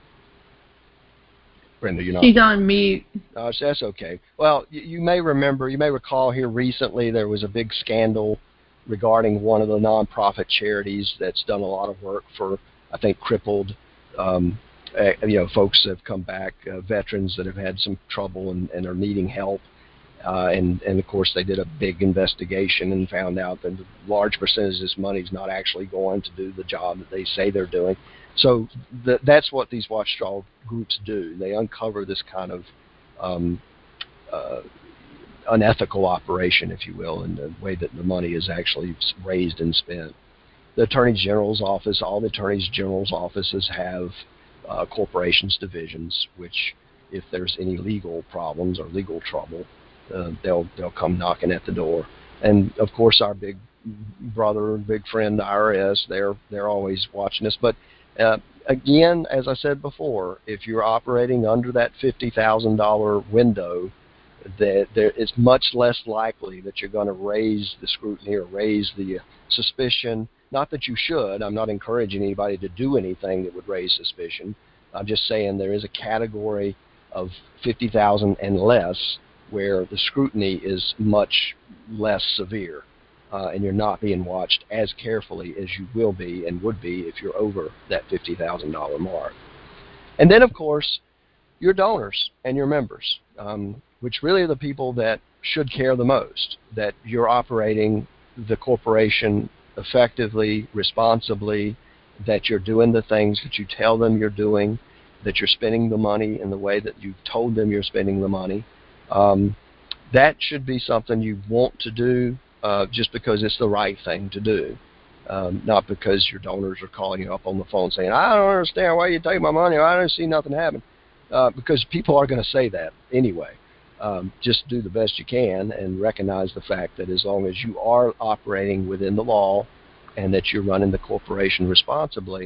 Brenda, you're not. She's on mute. Oh, so that's okay. Well, you, you may remember, you may recall here recently there was a big scandal regarding one of the nonprofit charities that's done a lot of work for, I think, crippled um, uh, you know, folks that have come back, uh, veterans that have had some trouble and, and are needing help. Uh, and, and, of course, they did a big investigation and found out that a large percentage of this money is not actually going to do the job that they say they're doing. So th that's what these watchdog groups do. They uncover this kind of um, uh, unethical operation, if you will, in the way that the money is actually raised and spent. The Attorney General's office, all the Attorney General's offices have uh, corporations divisions, which if there's any legal problems or legal trouble, uh, they'll they'll come knocking at the door. And of course, our big brother, big friend, the I R S, they're they're always watching us. But uh, again, as I said before, if you're operating under that fifty thousand dollar window, that there, it's much less likely that you're going to raise the scrutiny or raise the suspicion. Not that you should. I'm not encouraging anybody to do anything that would raise suspicion. I'm just saying there is a category of fifty thousand and less where the scrutiny is much less severe, uh, and you're not being watched as carefully as you will be and would be if you're over that fifty thousand dollar mark. And then, of course, your donors and your members, um, which really are the people that should care the most, that you're operating the corporation effectively, responsibly, that you're doing the things that you tell them you're doing, that you're spending the money in the way that you've told them you're spending the money. Um, that should be something you want to do uh, just because it's the right thing to do, um, not because your donors are calling you up on the phone saying, I don't understand why you take my money, I don't see nothing happen, uh, because people are going to say that anyway. Um, just do the best you can and recognize the fact that as long as you are operating within the law and that you're running the corporation responsibly,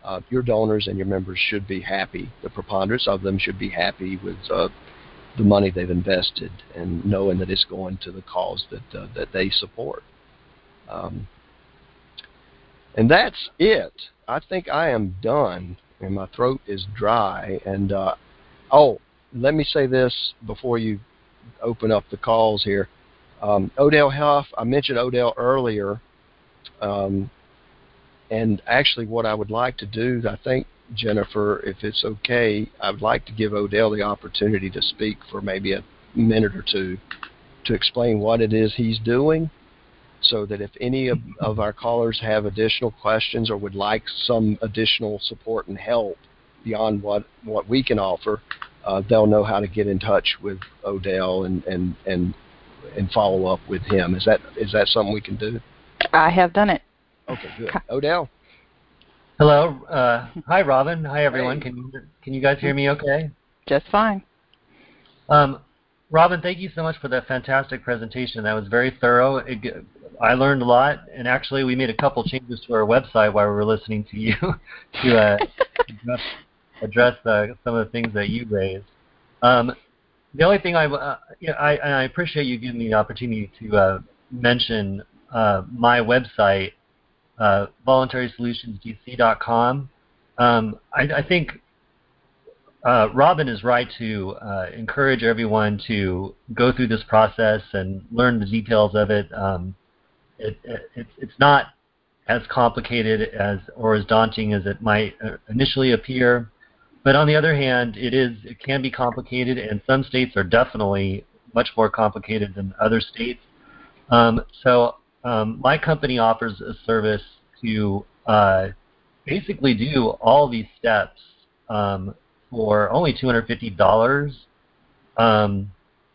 uh, your donors and your members should be happy. The preponderance of them should be happy with uh, the money they've invested and knowing that it's going to the cause that uh, that they support. Um, and that's it. I think I am done, and my throat is dry. And uh, oh, let me say this before you open up the calls here. Um, Odell Huff, I mentioned Odell earlier, um, and actually what I would like to do, I think, Jennifer, if it's okay, I would like to give Odell the opportunity to speak for maybe a minute or two to explain what it is he's doing, so that if any of, of our callers have additional questions or would like some additional support and help beyond what, what we can offer, uh, they'll know how to get in touch with Odell and, and, and, and follow up with him. Is that is that something we can do? I have done it. Okay, good. Odell? Hello. Uh, hi, Robin. Hi, everyone. Hey. Can you can you guys hear me okay? Just fine. Um, Robin, thank you so much for that fantastic presentation. That was very thorough. It, I learned a lot, and actually we made a couple changes to our website while we were listening to you to uh, address, address uh, some of the things that you raised. Um, the only thing I, uh, you know, I, I appreciate you giving me the opportunity to uh, mention uh, my website, uh, voluntary solutions d c dot com. Um, I, I think uh, Robin is right to uh, encourage everyone to go through this process and learn the details of it. Um, it, it it's, it's not as complicated as or as daunting as it might initially appear. But on the other hand, it is it can be complicated, and some states are definitely much more complicated than other states. Um, so um, my company offers a service to uh, basically do all these steps um, for only two hundred fifty dollars. Um,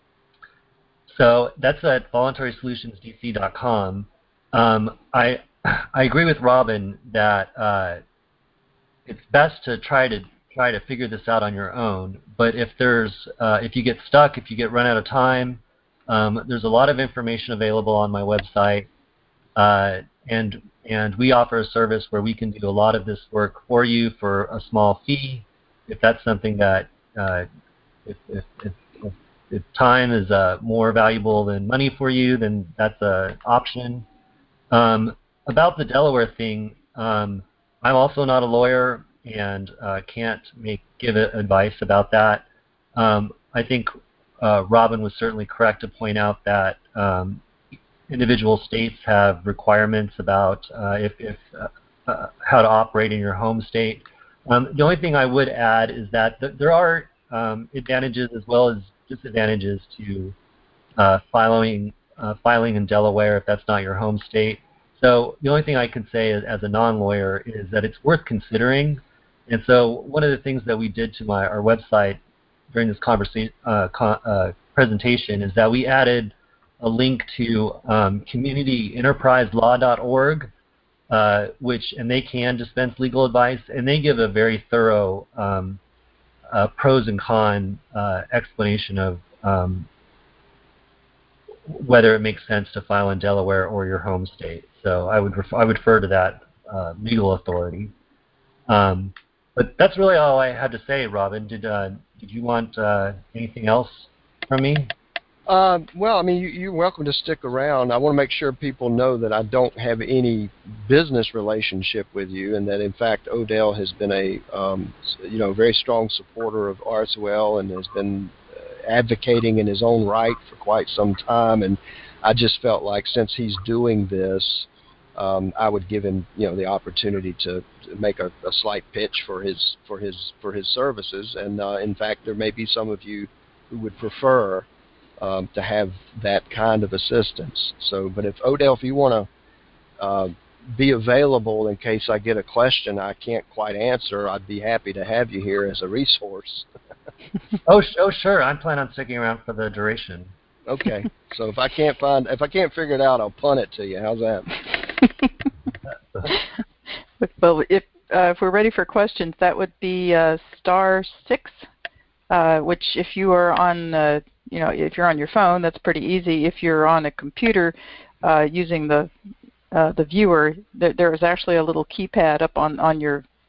so that's at voluntary solutions d c dot com. Um, I I agree with Robin that uh, it's best to try to try to figure this out on your own. But if there's uh, if you get stuck, if you get run out of time, um, there's a lot of information available on my website, uh, and and we offer a service where we can do a lot of this work for you for a small fee. If that's something that uh, if, if, if, if time is uh, more valuable than money for you, then that's an option. Um, about the Delaware thing, um, I'm also not a lawyer and uh, can't make give advice about that. Um, I think uh, Robin was certainly correct to point out that um, individual states have requirements about uh, if, if uh, uh, how to operate in your home state. Um, the only thing I would add is that th there are um, advantages as well as disadvantages to uh, filing uh, filing in Delaware if that's not your home state. So the only thing I can say as, as a non-lawyer is that it's worth considering. And so one of the things that we did to my our website during this conversation uh, con uh, presentation is that we added a link to um, community enterprise law dot org, uh, which and they can dispense legal advice, and they give a very thorough um, uh, pros and cons uh, explanation of um, whether it makes sense to file in Delaware or your home state. So I would ref I would refer to that uh, legal authority. Um, but that's really all I had to say, Robin. Did uh, did you want uh, anything else from me? Uh, well, I mean, you, you're welcome to stick around. I want to make sure people know that I don't have any business relationship with you, and that in fact Odell has been a um, you know very strong supporter of R S O L and has been uh, advocating in his own right for quite some time. And I just felt like since he's doing this, um, I would give him you know the opportunity to, to make a, a slight pitch for his for his for his services. And uh, in fact, there may be some of you who would prefer Um, to have that kind of assistance. So, but if Odell, if you want to uh, be available in case I get a question I can't quite answer, I'd be happy to have you here as a resource. oh, oh, sure. I'm planning on sticking around for the duration. Okay. So if I can't find, if I can't figure it out, I'll punt it to you. How's that? Well, if uh, if we're ready for questions, that would be uh, star six. Uh, which, if you are on, uh, you know, if you're on your phone, that's pretty easy. If you're on a computer uh, using the uh, the viewer, th there is actually a little keypad up on on your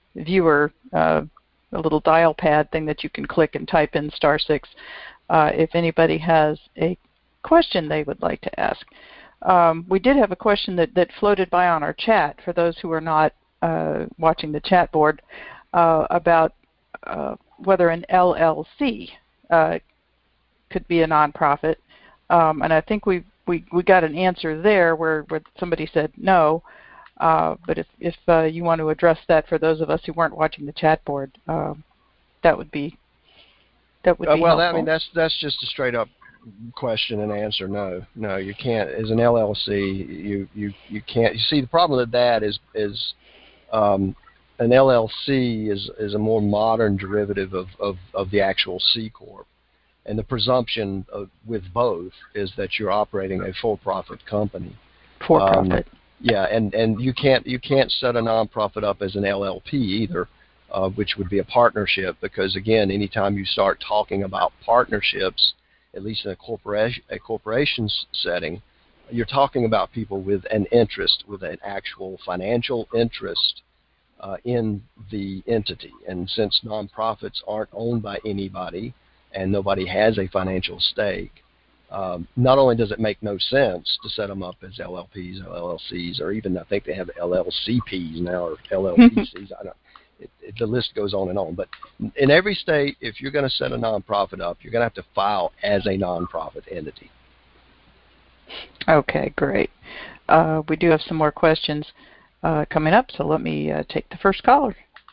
viewer, uh, a little dial pad thing that you can click and type in star six uh, if anybody has a question they would like to ask. Um, we did have a question that, that floated by on our chat for those who are not uh, watching the chat board uh, about uh, whether an L L C uh, could be a nonprofit. Um, and I think we, we, we got an answer there where, where somebody said no. Uh, but if, if uh, you want to address that for those of us who weren't watching the chat board, uh, that would be that would be uh, well, helpful. I mean that's that's just a straight up question and answer. No, no, you can't. As an L L C, you you you can't. You see, the problem with that is is um, an L L C is is a more modern derivative of of, of the actual C corp, and the presumption of, with both is that you're operating a for-profit company. For-profit. Um, Yeah, and, and you can't you can't set a nonprofit up as an L L P either, uh, which would be a partnership, because again, anytime you start talking about partnerships, at least in a corporation a corporation setting, you're talking about people with an interest, with an actual financial interest uh, in the entity. And since nonprofits aren't owned by anybody and nobody has a financial stake, Um, not only does it make no sense to set them up as L L Ps or L L Cs, or even I think they have L L C Ps now, or L L P Cs. I don't. It, it, the list goes on and on. But in every state, if you're going to set a nonprofit up, you're going to have to file as a nonprofit entity. Okay, great. Uh, we do have some more questions uh, coming up, so let me uh, take the first caller.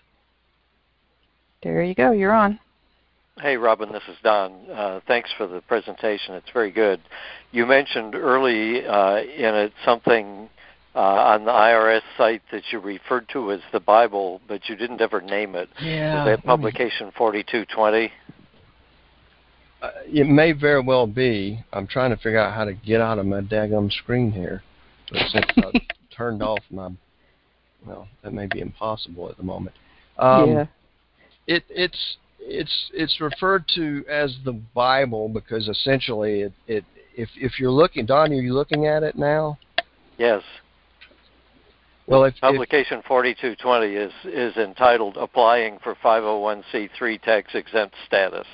There you go. You're on. Hey, Robin, this is Don. Uh, thanks for the presentation. It's very good. You mentioned early uh, in it something uh, on the I R S site that you referred to as the Bible, but you didn't ever name it. Yeah. Is that publication forty-two twenty? Uh, it may very well be. I'm trying to figure out how to get out of my daggum screen here. But since I've turned off my, well, that may be impossible at the moment. Um, yeah. It, it's... It's it's referred to as the Bible because essentially it, it if if you're looking, Don, are you looking at it now? Yes. Well, if publication forty-two twenty is is entitled "Applying for five oh one c three Tax Exempt Status."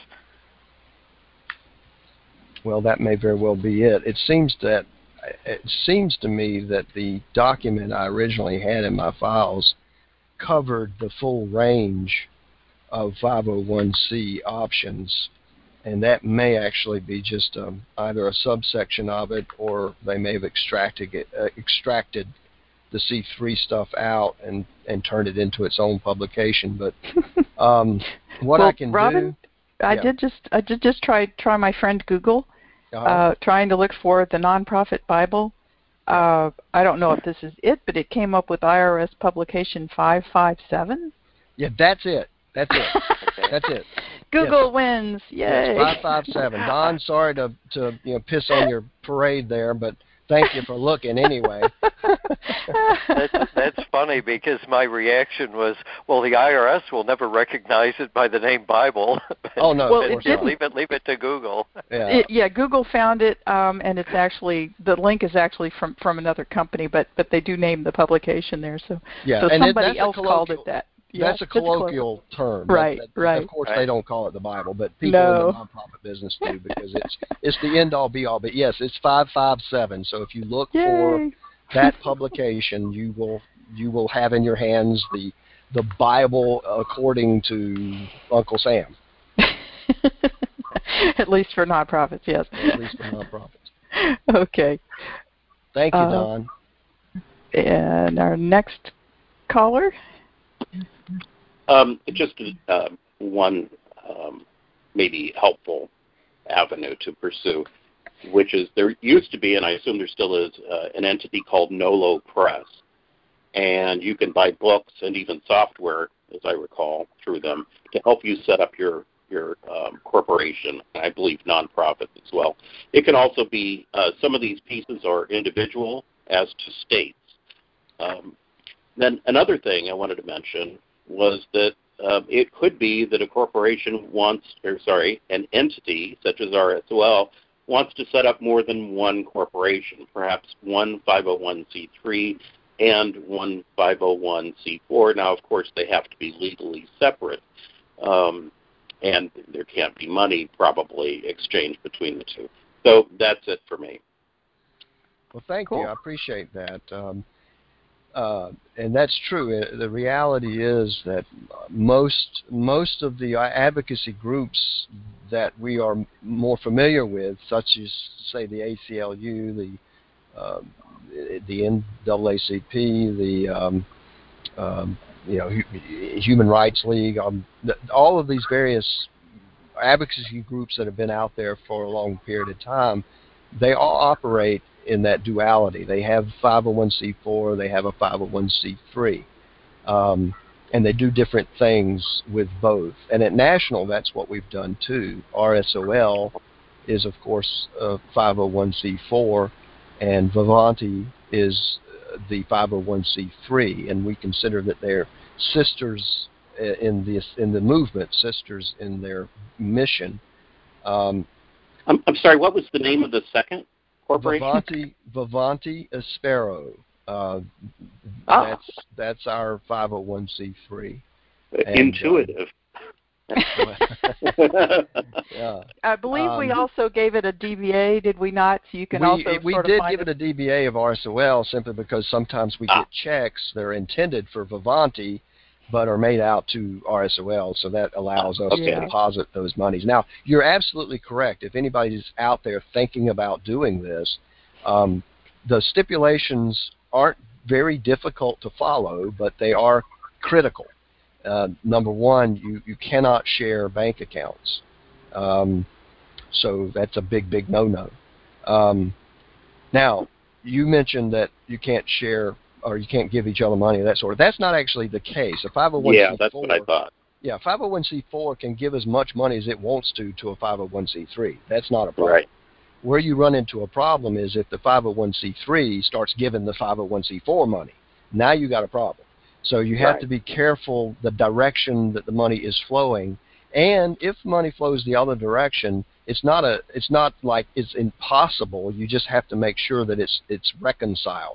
Well, that may very well be it. It seems that it seems to me that the document I originally had in my files covered the full range of five oh one c options, and that may actually be just um, either a subsection of it, or they may have extracted it, uh, extracted the C three stuff out and, and turned it into its own publication. But um, what well, I can Robin, do, I yeah. did just I did just try try my friend Google, uh-huh. uh, trying to look for the nonprofit Bible. Yeah. Uh, I don't know if this is it, but it came up with I R S publication five five seven. Yeah, that's it. That's it. That's it. Google yes. wins. Yay. Yes, five five seven. Don, sorry to, to you know piss on your parade there, but thank you for looking anyway. that's, that's funny because my reaction was, well, the I R S will never recognize it by the name Bible. Oh, no. Well, of it course didn't. not. Leave it, leave it to Google. Yeah. It, yeah, Google found it, um, and it's actually, the link is actually from, from another company, but, but they do name the publication there. So, yeah. so and somebody it, else called it that. Yeah, that's a colloquial term. Right, that, that, right. Of course, right. they don't call it the Bible, but people no. in the nonprofit business do because it's it's the end-all, be-all. But yes, it's five five seven. So if you look Yay. for that publication, you will you will have in your hands the the Bible according to Uncle Sam. At least for nonprofits, yes. At least for nonprofits. Okay. Thank you, uh, Don. And our next caller. Um, just uh, one um, maybe helpful avenue to pursue, which is there used to be, and I assume there still is, uh, an entity called Nolo Press. And you can buy books and even software, as I recall, through them to help you set up your, your um, corporation, and I believe nonprofit as well. It can also be, uh, some of these pieces are individual as to states. Um, then another thing I wanted to mention was that uh, it could be that a corporation wants, or sorry, an entity such as R S O L wants to set up more than one corporation, perhaps one five oh one c three and one five oh one c four. Now, of course, they have to be legally separate, um, and there can't be money probably exchanged between the two. So that's it for me. Well, thank Cool. you. I appreciate that. Um, uh, and that's true. The reality is that most most of the advocacy groups that we are more familiar with, such as, say, the A C L U, the uh, the N double A C P, the um, um, you know Human Rights League, um, the, all of these various advocacy groups that have been out there for a long period of time, they all operate in that duality. They have five oh one c four, they have a five oh one c three, um, and they do different things with both. And at National, that's what we've done too. R S O L is, of course, a five oh one c four, and Vivanti is the five oh one c three, and we consider that they're sisters in the in the movement, sisters in their mission. Um, I'm, I'm sorry, what was the name of the second corporation? Vivanti, Vivanti Aspero. Uh, ah. That's that's our five oh one c three. Intuitive. Uh, yeah. I believe um, we also gave it a D B A, did we not? So you can we, also we sort did of find give it a D B A of R S O L simply because sometimes we ah. get checks that are intended for Vivanti but are made out to R S O L, so that allows us okay. to deposit those monies. Now, you're absolutely correct. If anybody's out there thinking about doing this, um, the stipulations aren't very difficult to follow, but they are critical. Uh, number one, you, you cannot share bank accounts. Um, so that's a big, big no-no. Um, now, you mentioned that you can't share or you can't give each other money, that sort of. That's not actually the case. A five oh one c four, yeah, that's what I thought. Yeah, five oh one c four can give as much money as it wants to to a five oh one c three. That's not a problem. Right. Where you run into a problem is if the five oh one c three starts giving the five oh one c four money. Now you got a problem. So you have right. to be careful the direction that the money is flowing. And if money flows the other direction, it's not a it's not like it's impossible. You just have to make sure that it's it's reconciled.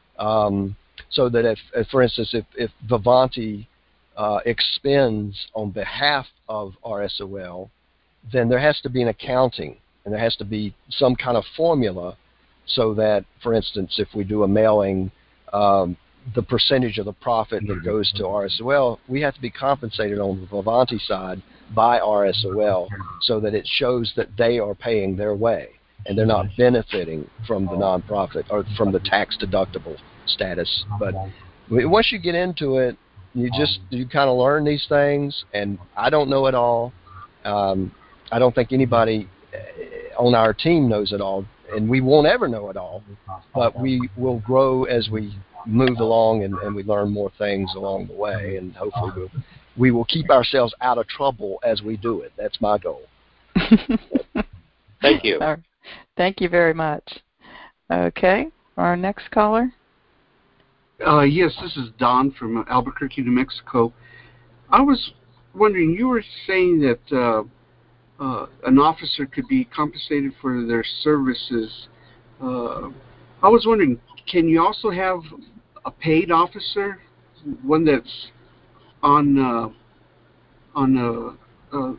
Um, so that if, if, for instance, if, if Vivanti uh, expends on behalf of R S O L, then there has to be an accounting, and there has to be some kind of formula so that, for instance, if we do a mailing, um, the percentage of the profit that goes to R S O L, we have to be compensated on the Vivanti side by R S O L so that it shows that they are paying their way and they're not benefiting from the nonprofit or from the tax-deductible status. But once you get into it, you just you kind of learn these things, and I don't know it all. Um, I don't think anybody on our team knows it all, and we won't ever know it all, but we will grow as we move along and, and we learn more things along the way, and hopefully we'll, we will keep ourselves out of trouble as we do it. That's my goal. Thank you. Right. Thank you very much. Okay, our next caller. Uh, yes, this is Don from Albuquerque, New Mexico. I was wondering, you were saying that uh, uh, an officer could be compensated for their services. Uh, I was wondering, can you also have a paid officer, one that's on uh, on a uh,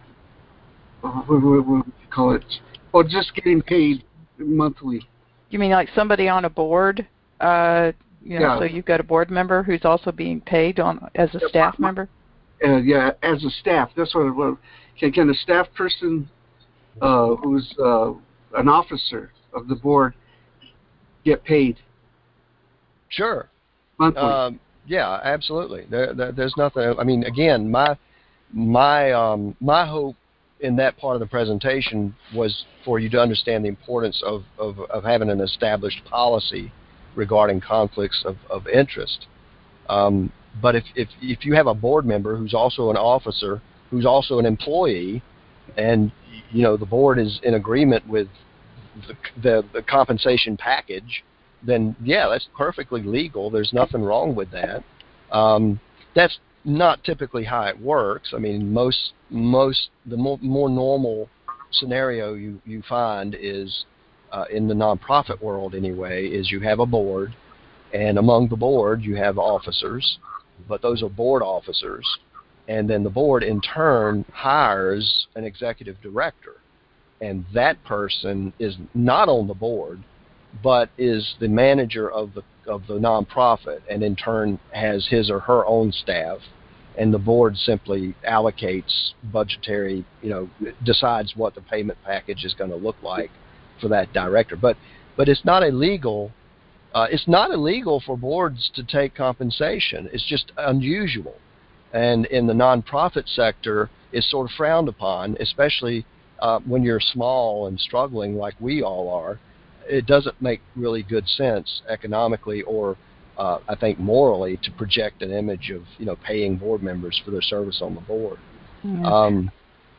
uh, what, what, what do you call it? Or just getting paid monthly? You mean like somebody on a board? Uh, you know, yeah. So you've got a board member who's also being paid on as a staff member? Uh, yeah, as a staff. That's what. what can, can a staff person uh, who's uh, an officer of the board get paid? Sure. Monthly. Um, yeah, absolutely. There, there, there's nothing. I mean, again, my my um, my hope in that part of the presentation was for you to understand the importance of, of, of having an established policy regarding conflicts of, of interest. Um, but if, if if you have a board member who's also an officer, who's also an employee, and you know the board is in agreement with the, the, the compensation package, then yeah, that's perfectly legal. There's nothing wrong with that. Um, that's not typically how it works. I mean, most most the more, more normal scenario you, you find is uh, in the nonprofit world anyway, is you have a board, And among the board, you have officers, but those are board officers. And then the board, in turn, hires an executive director. And that person is not on the board, but is the manager of the of the nonprofit, and in turn has his or her own staff. And the board simply allocates budgetary, you know, decides what the payment package is going to look like for that director. But but it's not illegal. Uh, it's not illegal for boards to take compensation. It's just unusual. And in the nonprofit sector, it's sort of frowned upon, especially uh, when you're small and struggling like we all are. It doesn't make really good sense economically or, uh, I think, morally to project an image of, you know, paying board members for their service on the board. Yeah. Um,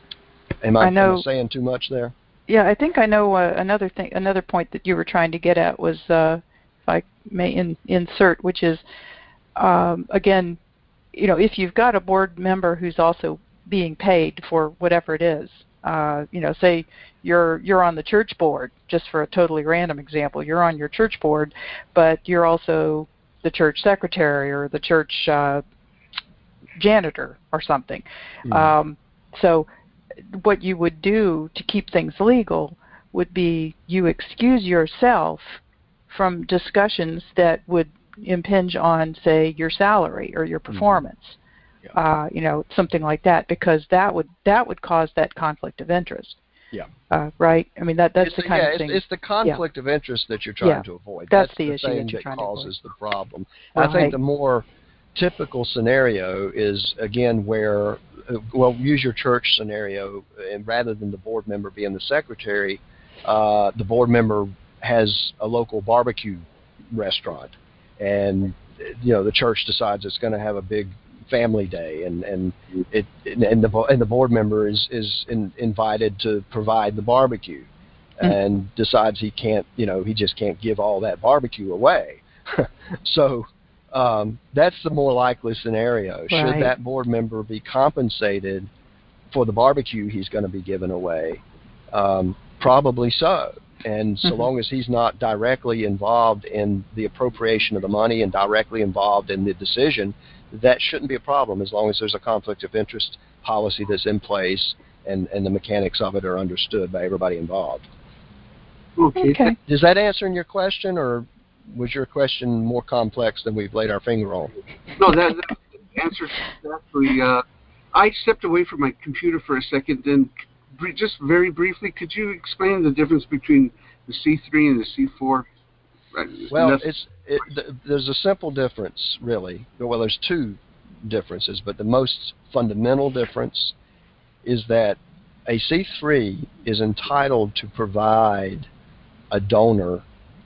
am I, I know, am I saying too much there? Yeah, I think I know uh, another thing. Another point that you were trying to get at was, uh, if I may in, insert, which is, um, again, you know, if you've got a board member who's also being paid for whatever it is, uh, you know, say you're you're on the church board, just for a totally random example, you're on your church board, but you're also the church secretary or the church uh, janitor or something. Mm-hmm. Um, so what you would do to keep things legal would be you excuse yourself from discussions that would impinge on, say, your salary or your performance. Mm-hmm. Yeah. Uh, you know, something like that, because that would that would cause that conflict of interest. Yeah. Uh, right. I mean, that that's it's the the, kind yeah, of it's, thing. It's the conflict yeah. of interest that you're trying yeah. to avoid. That's, that's the, the issue thing that you're that trying causes to avoid. the problem. Right. I think the more typical scenario is, again, where, uh, well, use your church scenario, and rather than the board member being the secretary, uh, the board member has a local barbecue restaurant, and you know the church decides it's going to have a big family day, and and it and the and the board member is is in, invited to provide the barbecue, mm-hmm. and decides he can't, you know, he just can't give all that barbecue away. So um, that's the more likely scenario. Right. Should that board member be compensated for the barbecue he's going to be giving away? Um, probably so. And so mm-hmm. long as he's not directly involved in the appropriation of the money and directly involved in the decision, that shouldn't be a problem, as long as there's a conflict of interest policy that's in place and, and the mechanics of it are understood by everybody involved. Okay. okay. Is that answering your question, or was your question more complex than we've laid our finger on? No, that, that answers exactly. Uh, I stepped away from my computer for a second, and just very briefly, could you explain the difference between the C three and the C four? Well, it's it, th- there's a simple difference, really. Well, there's two differences, but the most fundamental difference is that a C three is entitled to provide a donor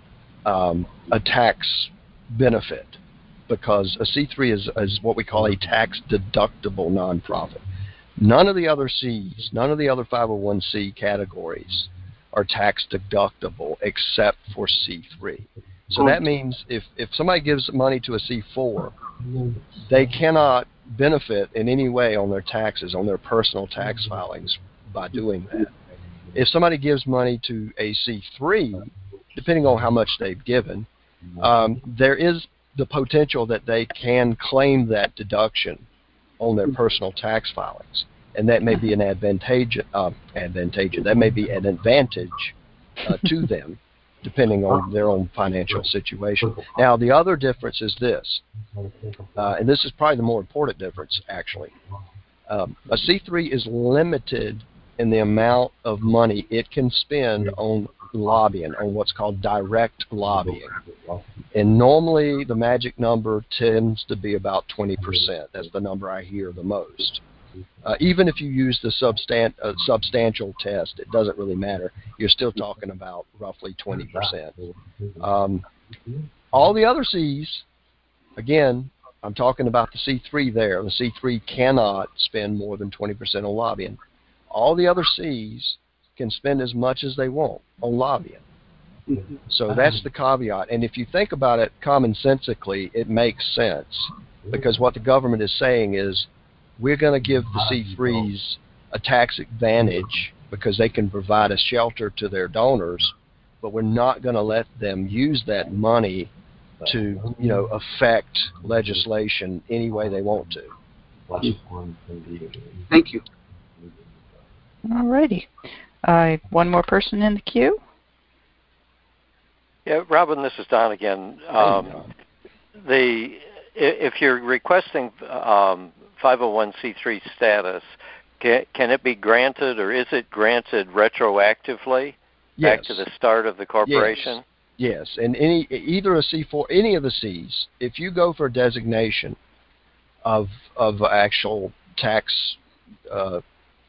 um, a tax benefit, because a C three is, is what we call a tax-deductible nonprofit. None of the other C's, none of the other five oh one c categories are tax deductible except for C three. So that means if, if somebody gives money to a C four, they cannot benefit in any way on their taxes, on their personal tax filings by doing that. If somebody gives money to a C three, depending on how much they've given, um, there is the potential that they can claim that deduction on their personal tax filings, and that may be an advantage, uh, advantage. That may be an advantage uh, to them, depending on their own financial situation. Now, the other difference is this, uh, and this is probably the more important difference, actually. Um, a C three is limited in the amount of money it can spend on lobbying, on what's called direct lobbying. And normally the magic number tends to be about twenty percent. That's the number I hear the most. Uh, even if you use the substan- uh, substantial test, it doesn't really matter. You're still talking about roughly twenty percent. Um, all the other C's, again, I'm talking about the C three there. The C three cannot spend more than twenty percent on lobbying. All the other C's can spend as much as they want on lobbying. So that's the caveat. And if you think about it commonsensically, it makes sense, because what the government is saying is, we're going to give the C threes a tax advantage because they can provide a shelter to their donors, but we're not going to let them use that money to, you know, affect legislation any way they want to. Thank you. All righty. Uh, one more person in the queue. Yeah, Robin, this is Don again. Um, the if you're requesting um, five oh one c three status, can, can it be granted, or is it granted retroactively Yes. back to the start of the corporation? Yes. Yes, and any either a C four, any of the C's, if you go for a designation of of actual tax uh,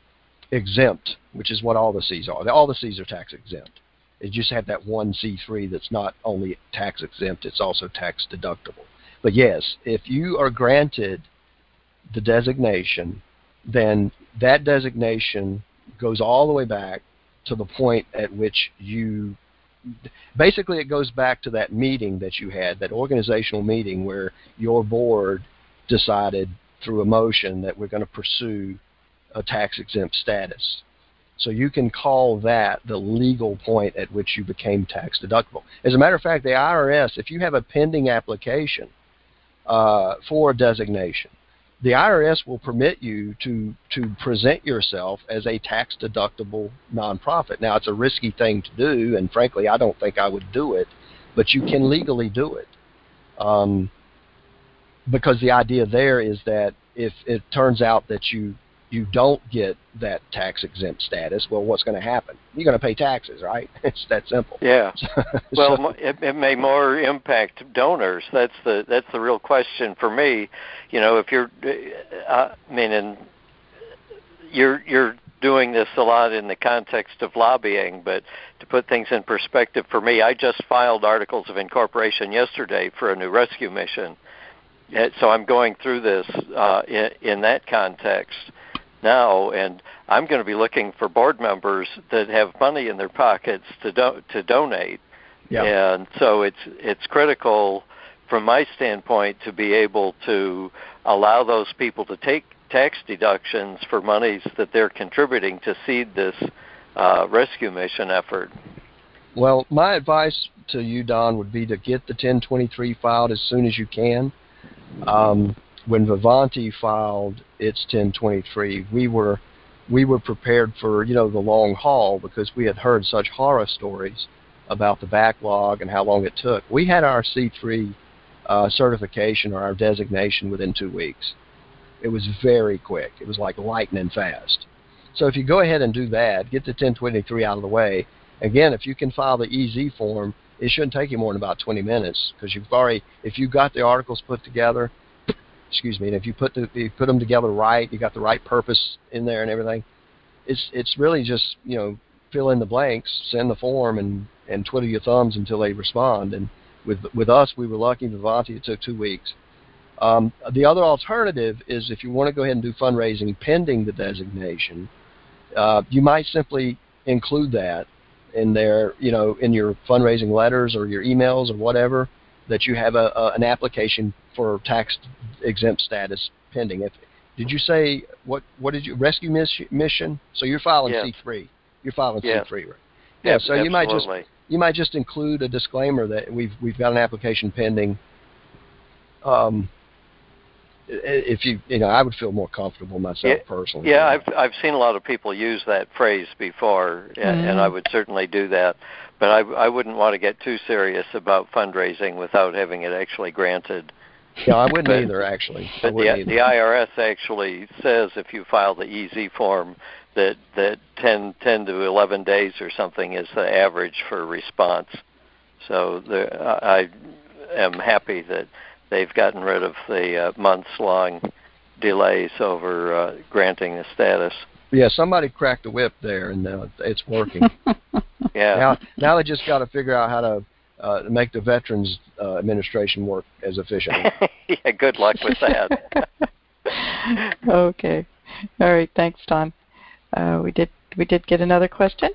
exempt, which is what all the C's are. All the C's are tax exempt. You just have that one C three that's not only tax exempt, it's also tax deductible. But yes, if you are granted the designation, then that designation goes all the way back to the point at which you, basically it goes back to that meeting that you had, that organizational meeting where your board decided through a motion that we're going to pursue a tax exempt status. So you can call that the legal point at which you became tax deductible. As a matter of fact, the I R S, if you have a pending application uh, for a designation, the I R S will permit you to, to present yourself as a tax deductible nonprofit. Now, it's a risky thing to do, and frankly, I don't think I would do it, but you can legally do it. Um, because the idea there is that if it turns out that you you don't get that tax exempt status, well, what's going to happen? You're going to pay taxes, right? It's that simple. Yeah. Well, so, it, it may more impact donors. That's the that's the real question for me. You know, if you're, uh, I mean, and you're you're doing this a lot in the context of lobbying, but to put things in perspective for me, I just filed articles of incorporation yesterday for a new rescue mission. So I'm going through this uh, in, in that context now, and I'm going to be looking for board members that have money in their pockets to do, to donate. Yeah. And so it's it's critical from my standpoint to be able to allow those people to take tax deductions for monies that they're contributing to seed this uh, rescue mission effort. Well, my advice to you, Don, would be to get the ten twenty-three filed as soon as you can. Um, when Vivanti filed its ten twenty-three, we were we were prepared for, you know, the long haul because we had heard such horror stories about the backlog and how long it took. We had our C three uh, certification or our designation within two weeks. It was very quick. It was like lightning fast. So if you go ahead and do that, get the ten twenty-three out of the way. Again, if you can file the E Z form, it shouldn't take you more than about twenty minutes because you've already, if you got the articles put together, excuse me, and if you put the, you put them together right, you got the right purpose in there and everything, it's it's really just, you know, fill in the blanks, send the form, and, and twiddle your thumbs until they respond. And with with us, we were lucky. Vivanti, it took two weeks. Um, the other alternative is if you want to go ahead and do fundraising pending the designation, uh, you might simply include that in there, you know, in your fundraising letters or your emails or whatever, that you have a, a an application for tax exempt status pending. If, did you say what? What did you rescue mission? So you're filing yes. C three. You're filing yes. C three, right? Yeah. Yep, so absolutely. you might just you might just include a disclaimer that we've we've got an application pending. Um, if you you know, I would feel more comfortable myself yeah, personally. Yeah, I've I've seen a lot of people use that phrase before, and, mm-hmm. and I would certainly do that. But I I wouldn't want to get too serious about fundraising without having it actually granted. Yeah, I wouldn't but, either, actually. But wouldn't the, either. the I R S actually says if you file the E Z form that that ten, ten to eleven days or something is the average for response. So the, I am happy that they've gotten rid of the uh, months-long delays over uh, granting the status. Yeah, somebody cracked the whip there, and uh, it's working. yeah. Now, now they just got to figure out how to uh, make the Veterans uh, Administration work as efficiently. Yeah, good luck with that. Okay. All right. Thanks, Don. Uh, we did we did get another question.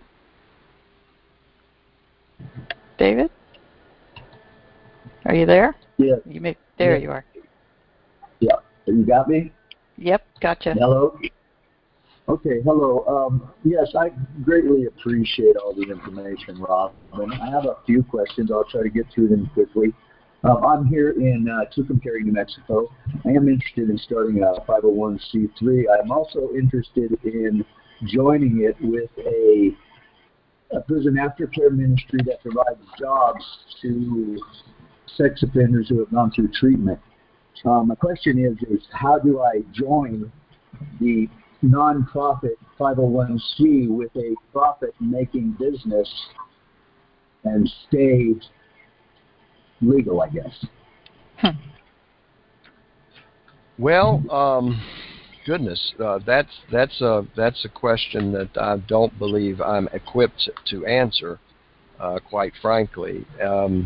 David, are you there? Yeah. You may. There yeah. you are. Yeah. You got me? Yep. Gotcha. Hello. Okay. Hello. Um, yes, I greatly appreciate all the information, Rob. And I have a few questions. I'll try to get through them quickly. Um, I'm here in uh, Tucumcari, New Mexico. I am interested in starting a five oh one c three. I'm also interested in joining it with a, a prison aftercare ministry that provides jobs to sex offenders who have gone through treatment. Um, my question is, is how do I join the nonprofit five oh one c with a profit-making business and stay legal, I guess? Hmm. Well, um, goodness, uh, that's that's a that's a question that I don't believe I'm equipped to answer. Uh, quite frankly, um,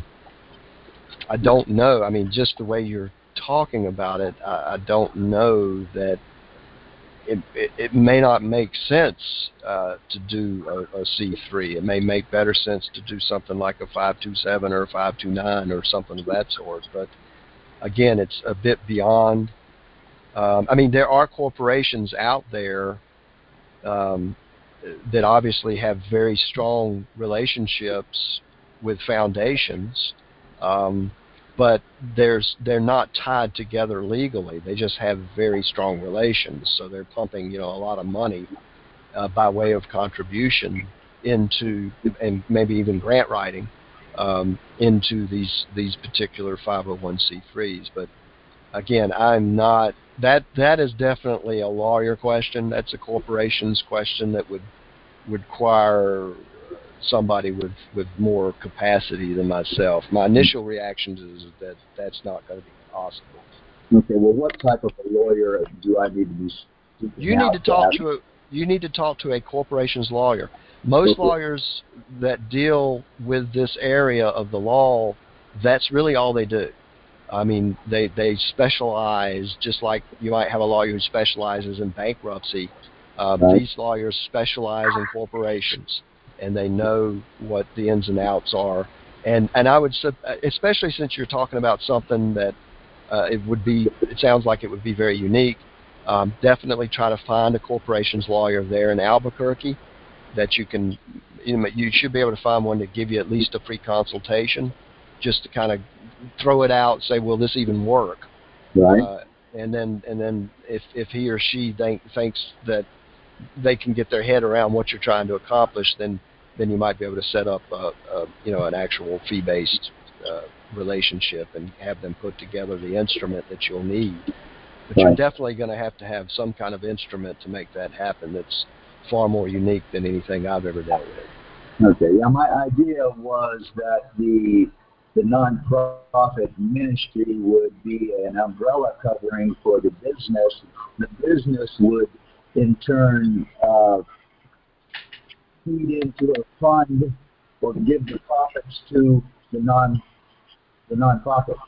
I don't know. I mean, just the way you're talking about it, I, I don't know that it, it, it may not make sense uh, to do a, a C three. It may make better sense to do something like a five two seven or a five two nine or something of that sort. But again, it's a bit beyond. Um, I mean, there are corporations out there um, that obviously have very strong relationships with foundations, um, but there's they're not tied together legally. They just have very strong relations, so they're pumping, you know, a lot of money uh, by way of contribution into, and maybe even grant writing um, into these these particular five oh one c threes. But again, I'm not. That that is definitely a lawyer question. That's a corporation's question that would would require somebody with, with more capacity than myself. My initial reaction is that that's not going to be possible. Okay. Well, what type of a lawyer do I need to be seeking You need out to talk to? to a you need to talk to a corporation's lawyer. Most Okay. lawyers that deal with this area of the law, that's really all they do. I mean, they, they specialize, just like you might have a lawyer who specializes in bankruptcy. Um, Right. These lawyers specialize in corporations, and they know what the ins and outs are. And and I would, especially since you're talking about something that uh, it would be, it sounds like it would be very unique. Um, definitely try to find a corporation's lawyer there in Albuquerque that you can, you know, you should be able to find one to give you at least a free consultation, just to kind of throw it out, say, will this even work? Right. Uh, and then, and then, if, if he or she think, thinks that they can get their head around what you're trying to accomplish, then, then you might be able to set up, a, a, you know, an actual fee-based uh, relationship and have them put together the instrument that you'll need. But Right. you're definitely going to have to have some kind of instrument to make that happen. That's far more unique than anything I've ever dealt with. Okay. Yeah. My idea was that the the nonprofit ministry would be an umbrella covering for the business. The business would, in turn, uh, feed into a fund or give the profits to the non the nonprofit.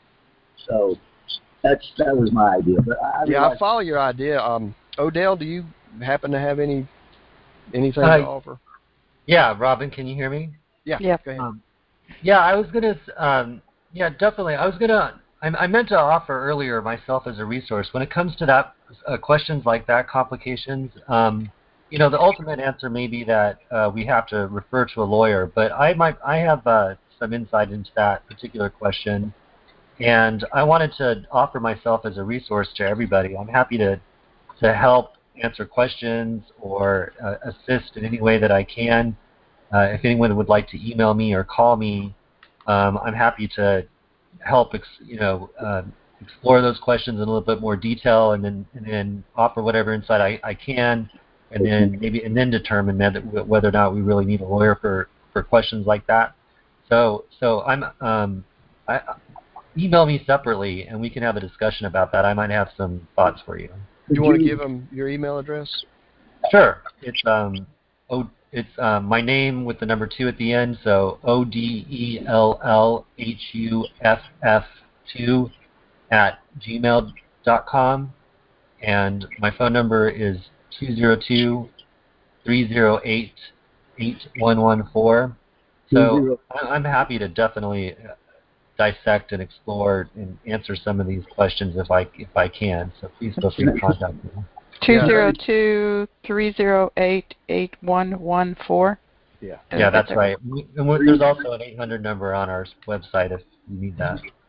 So that's that was my idea. But I Yeah, I realized, follow your idea. Um, Odell, do you happen to have any anything Uh, to offer? Yeah, Robin, can you hear me? Yeah, Yeah. go ahead. Um, yeah, I was gonna. Um, yeah, definitely. I was gonna. I, I meant to offer earlier myself as a resource when it comes to that uh, questions like that, complications. Um, you know, the ultimate answer may be that uh, we have to refer to a lawyer, but I might. I have uh, some insight into that particular question, and I wanted to offer myself as a resource to everybody. I'm happy to to help answer questions or uh, assist in any way that I can. Uh, if anyone would like to email me or call me, um, I'm happy to help ex- you know uh, explore those questions in a little bit more detail, and then and then offer whatever insight I, I can, and then maybe and then determine that, whether or not we really need a lawyer for, for questions like that. So so I'm um, I, email me separately, and we can have a discussion about that. I might have some thoughts for you. Do you want to give them your email address? Sure. It's um o it's um, my name with the number two at the end, so O D E L L H U F F two at gmail dot com, and my phone number is two zero two, three zero eight, eight one one four. So I- I'm happy to definitely dissect and explore and answer some of these questions if I if I can. So please feel free to contact me. Two zero two three zero eight eight one one four. Yeah. Yeah, that's right. We, and we, there's also an eight hundred number on our website if you need that.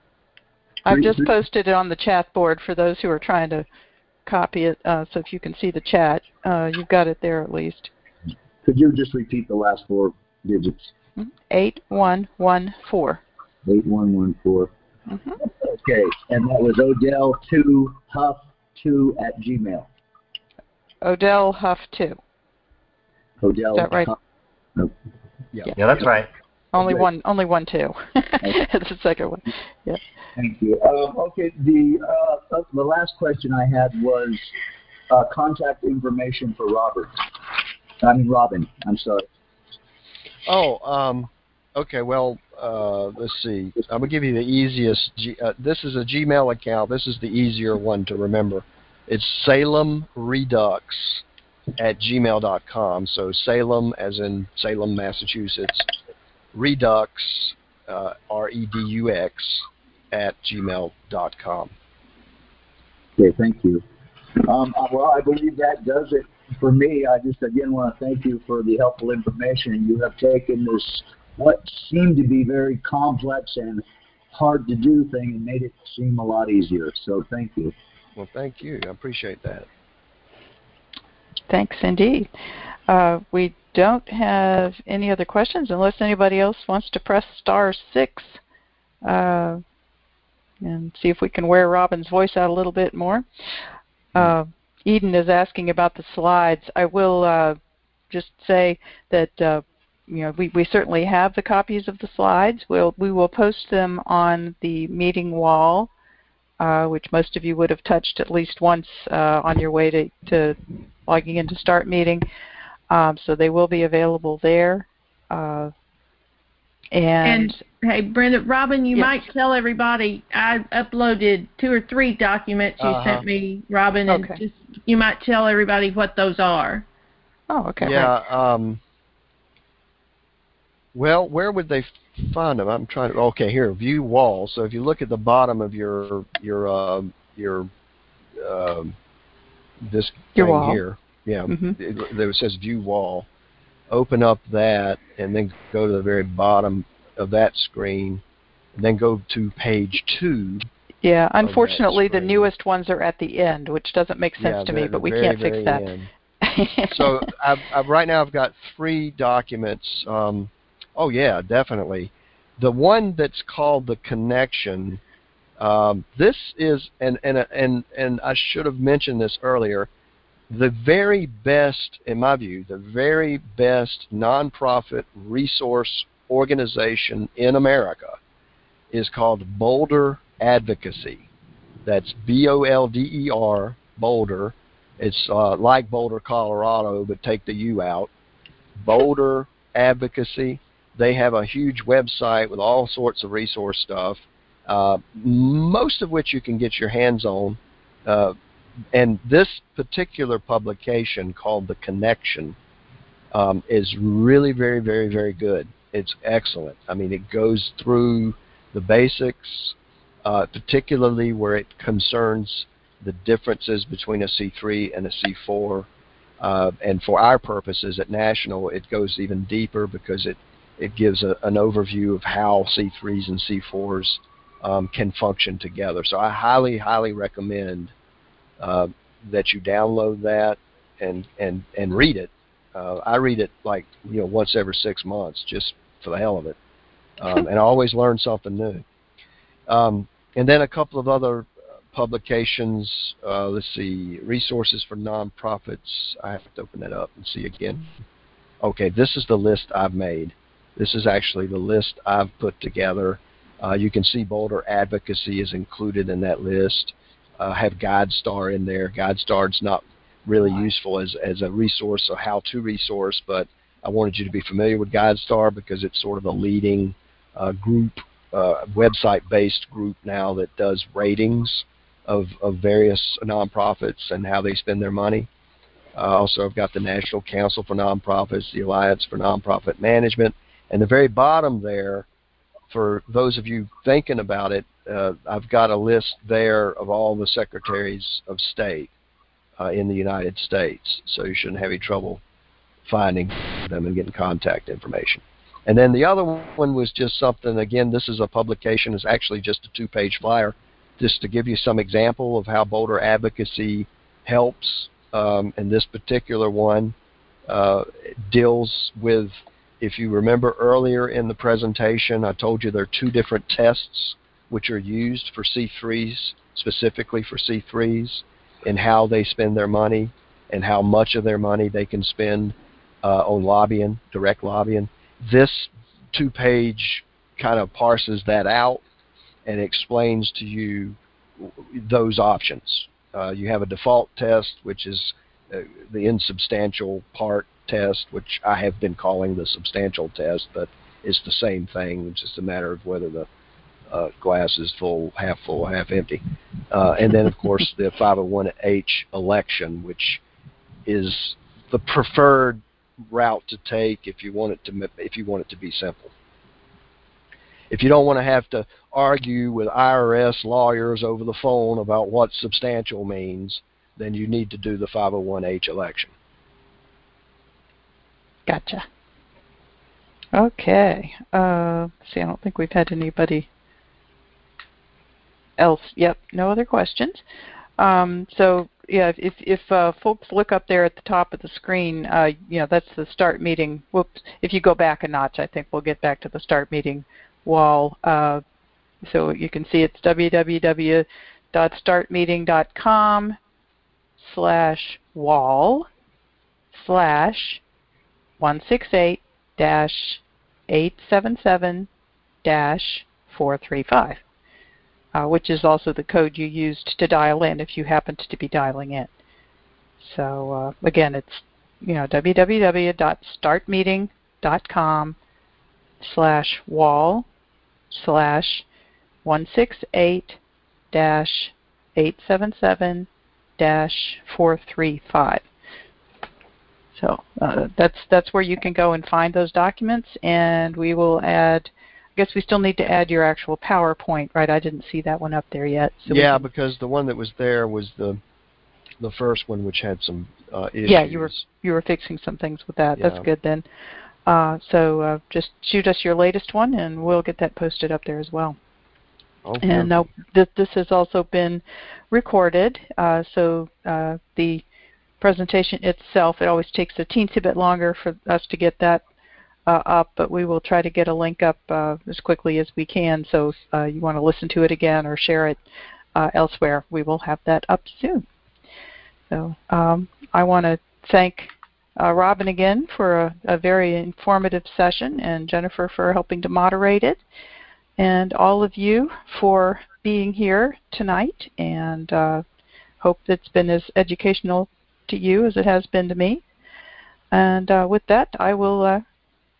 I've just posted it on the chat board for those who are trying to copy it, uh, so if you can see the chat, uh, you've got it there at least. Could you just repeat the last four digits? eight one one four. eight one one four. Mm-hmm. Okay, and that was Odell two Huff two at Gmail. Odell Huff two. Odell. Is that right? Huff. No. Yeah. Yeah, that's right. Only Okay. one, only one two. It's the second one. Yeah. Thank you. Um, okay, the uh, the last question I had was uh, contact information for Robert. I mean Robin. I'm sorry. Oh, um, okay. Well, uh, let's see. I'm gonna give you the easiest. G, uh, this is a Gmail account. This is the easier one to remember. It's Salem Redux at gmail dot com. So Salem, as in Salem, Massachusetts. Redux, uh, R E D U X, at gmail dot com. Okay, thank you. Um, well, I believe that does it for me. I just again want to thank you for the helpful information. You have taken this what seemed to be very complex and hard to do thing and made it seem a lot easier. So thank you. Well, thank you. I appreciate that. Thanks indeed. Uh, we don't have any other questions unless anybody else wants to press star six uh, and see if we can wear Robin's voice out a little bit more. Uh, Eden is asking about the slides. I will uh, just say that uh, you know we, we certainly have the copies of the slides. We'll, we will post them on the meeting wall, uh, which most of you would have touched at least once uh, on your way to, to logging into Start Meeting. Um, so they will be available there. Uh, and, and hey, Brenda, Robin, you yes. might tell everybody I uploaded two or three documents you Uh-huh. sent me, Robin, and Okay. just you might tell everybody what those are. Oh, okay. Yeah. Um, well, where would they find them? I'm trying to. Okay, here, view wall. So if you look at the bottom of your your uh, your um, this Your thing wall. here, yeah, Mm-hmm. it, there it says view wall. Open up that, and then go to the very bottom of that screen, and then go to page two. Yeah, unfortunately, the screen. newest ones are at the end, which doesn't make sense Yeah, to the- me, the but we very, can't fix very that. end. So I've, I've, right now I've got three documents. Um, oh yeah, definitely. The one that's called the connection. Um, this is and and and and I should have mentioned this earlier. The very best, in my view, the very best nonprofit resource organization in America is called Boulder Advocacy. That's B O L D E R, Boulder. It's uh, like Boulder, Colorado, but take the U out. Boulder Advocacy. They have a huge website with all sorts of resource stuff, uh, most of which you can get your hands on. Uh, and this particular publication called The Connection um, is really very, very, very good. It's excellent. I mean, it goes through the basics, uh, particularly where it concerns the differences between a C three and a C four. Uh, and for our purposes at National, it goes even deeper because it, it gives a, an overview of how C threes and C fours um, can function together. So I highly, highly recommend uh, that you download that and, and, and read it. Uh, I read it like, you know, once every six months just for the hell of it. Um, and I always learn something new. Um, and then a couple of other publications, uh, let's see, Resources for Nonprofits. I have to open that up and see again. Okay, this is the list I've made. This is actually the list I've put together. Uh, you can see Boulder Advocacy is included in that list. Uh, I have GuideStar in there. GuideStar's not really useful as, as a resource, a how-to resource, but I wanted you to be familiar with GuideStar because it's sort of the leading uh, group, uh, website-based group now that does ratings of, of various nonprofits and how they spend their money. Uh, also, I've got the National Council for Nonprofits, the Alliance for Nonprofit Management, and the very bottom there, for those of you thinking about it, uh, I've got a list there of all the secretaries of state uh, in the United States, so you shouldn't have any trouble finding them and getting contact information. And then the other one was just something, again, this is a publication, it's actually just a two-page flyer. just to give you some example of how Boulder advocacy helps, um, and this particular one uh, deals with, if you remember earlier in the presentation, I told you there are two different tests which are used for C threes, specifically for C threes, and how they spend their money and how much of their money they can spend uh, on lobbying, direct lobbying. This two-page kind of parses that out and explains to you those options. Uh, you have a default test, which is uh, the insubstantial part test, which I have been calling the substantial test, but it's the same thing. It's just a matter of whether the uh, glass is full, half full, half empty. Uh, and then, of course, the five oh one H election, which is the preferred route to take if you want it to if you want it to be simple. If you don't want to have to argue with I R S lawyers over the phone about what substantial means, then you need to do the five oh one H election. Gotcha. Okay. Uh, see, I don't think we've had anybody else. Yep, no other questions. Um, so, yeah, if if uh, folks look up there at the top of the screen, uh, you know, that's the start meeting. Whoops. If you go back a notch, I think we'll get back to the start meeting wall. Uh, so you can see it's www.startmeeting.com slash wall slash one six eight dash eight seven seven dash four three five, uh, which is also the code you used to dial in if you happened to be dialing in. So uh, again, it's you know www.startmeeting.com slash wall slash one six eight dash eight seven seven dash four three five. So uh, that's that's where you can go and find those documents, and we will add. I guess we still need to add your actual PowerPoint, right? I didn't see that one up there yet. So yeah, can, because the one that was there was the the first one, which had some uh, issues. Yeah, you were you were fixing some things with that. Yeah. That's good then. Uh, so uh, just shoot us your latest one, and we'll get that posted up there as well. Okay. And uh, th this has also been recorded, uh, so uh, the presentation itself, it always takes a teensy bit longer for us to get that uh, up, but we will try to get a link up uh, as quickly as we can. So if uh, you want to listen to it again or share it uh, elsewhere, we will have that up soon. So um, I want to thank uh, Robin again for a, a very informative session, and Jennifer for helping to moderate it, and all of you for being here tonight, and uh, hope it's been as educational to you as it has been to me. And uh, with that, I will uh,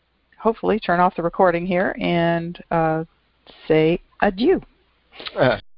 hopefully turn off the recording here and uh, say adieu. Uh.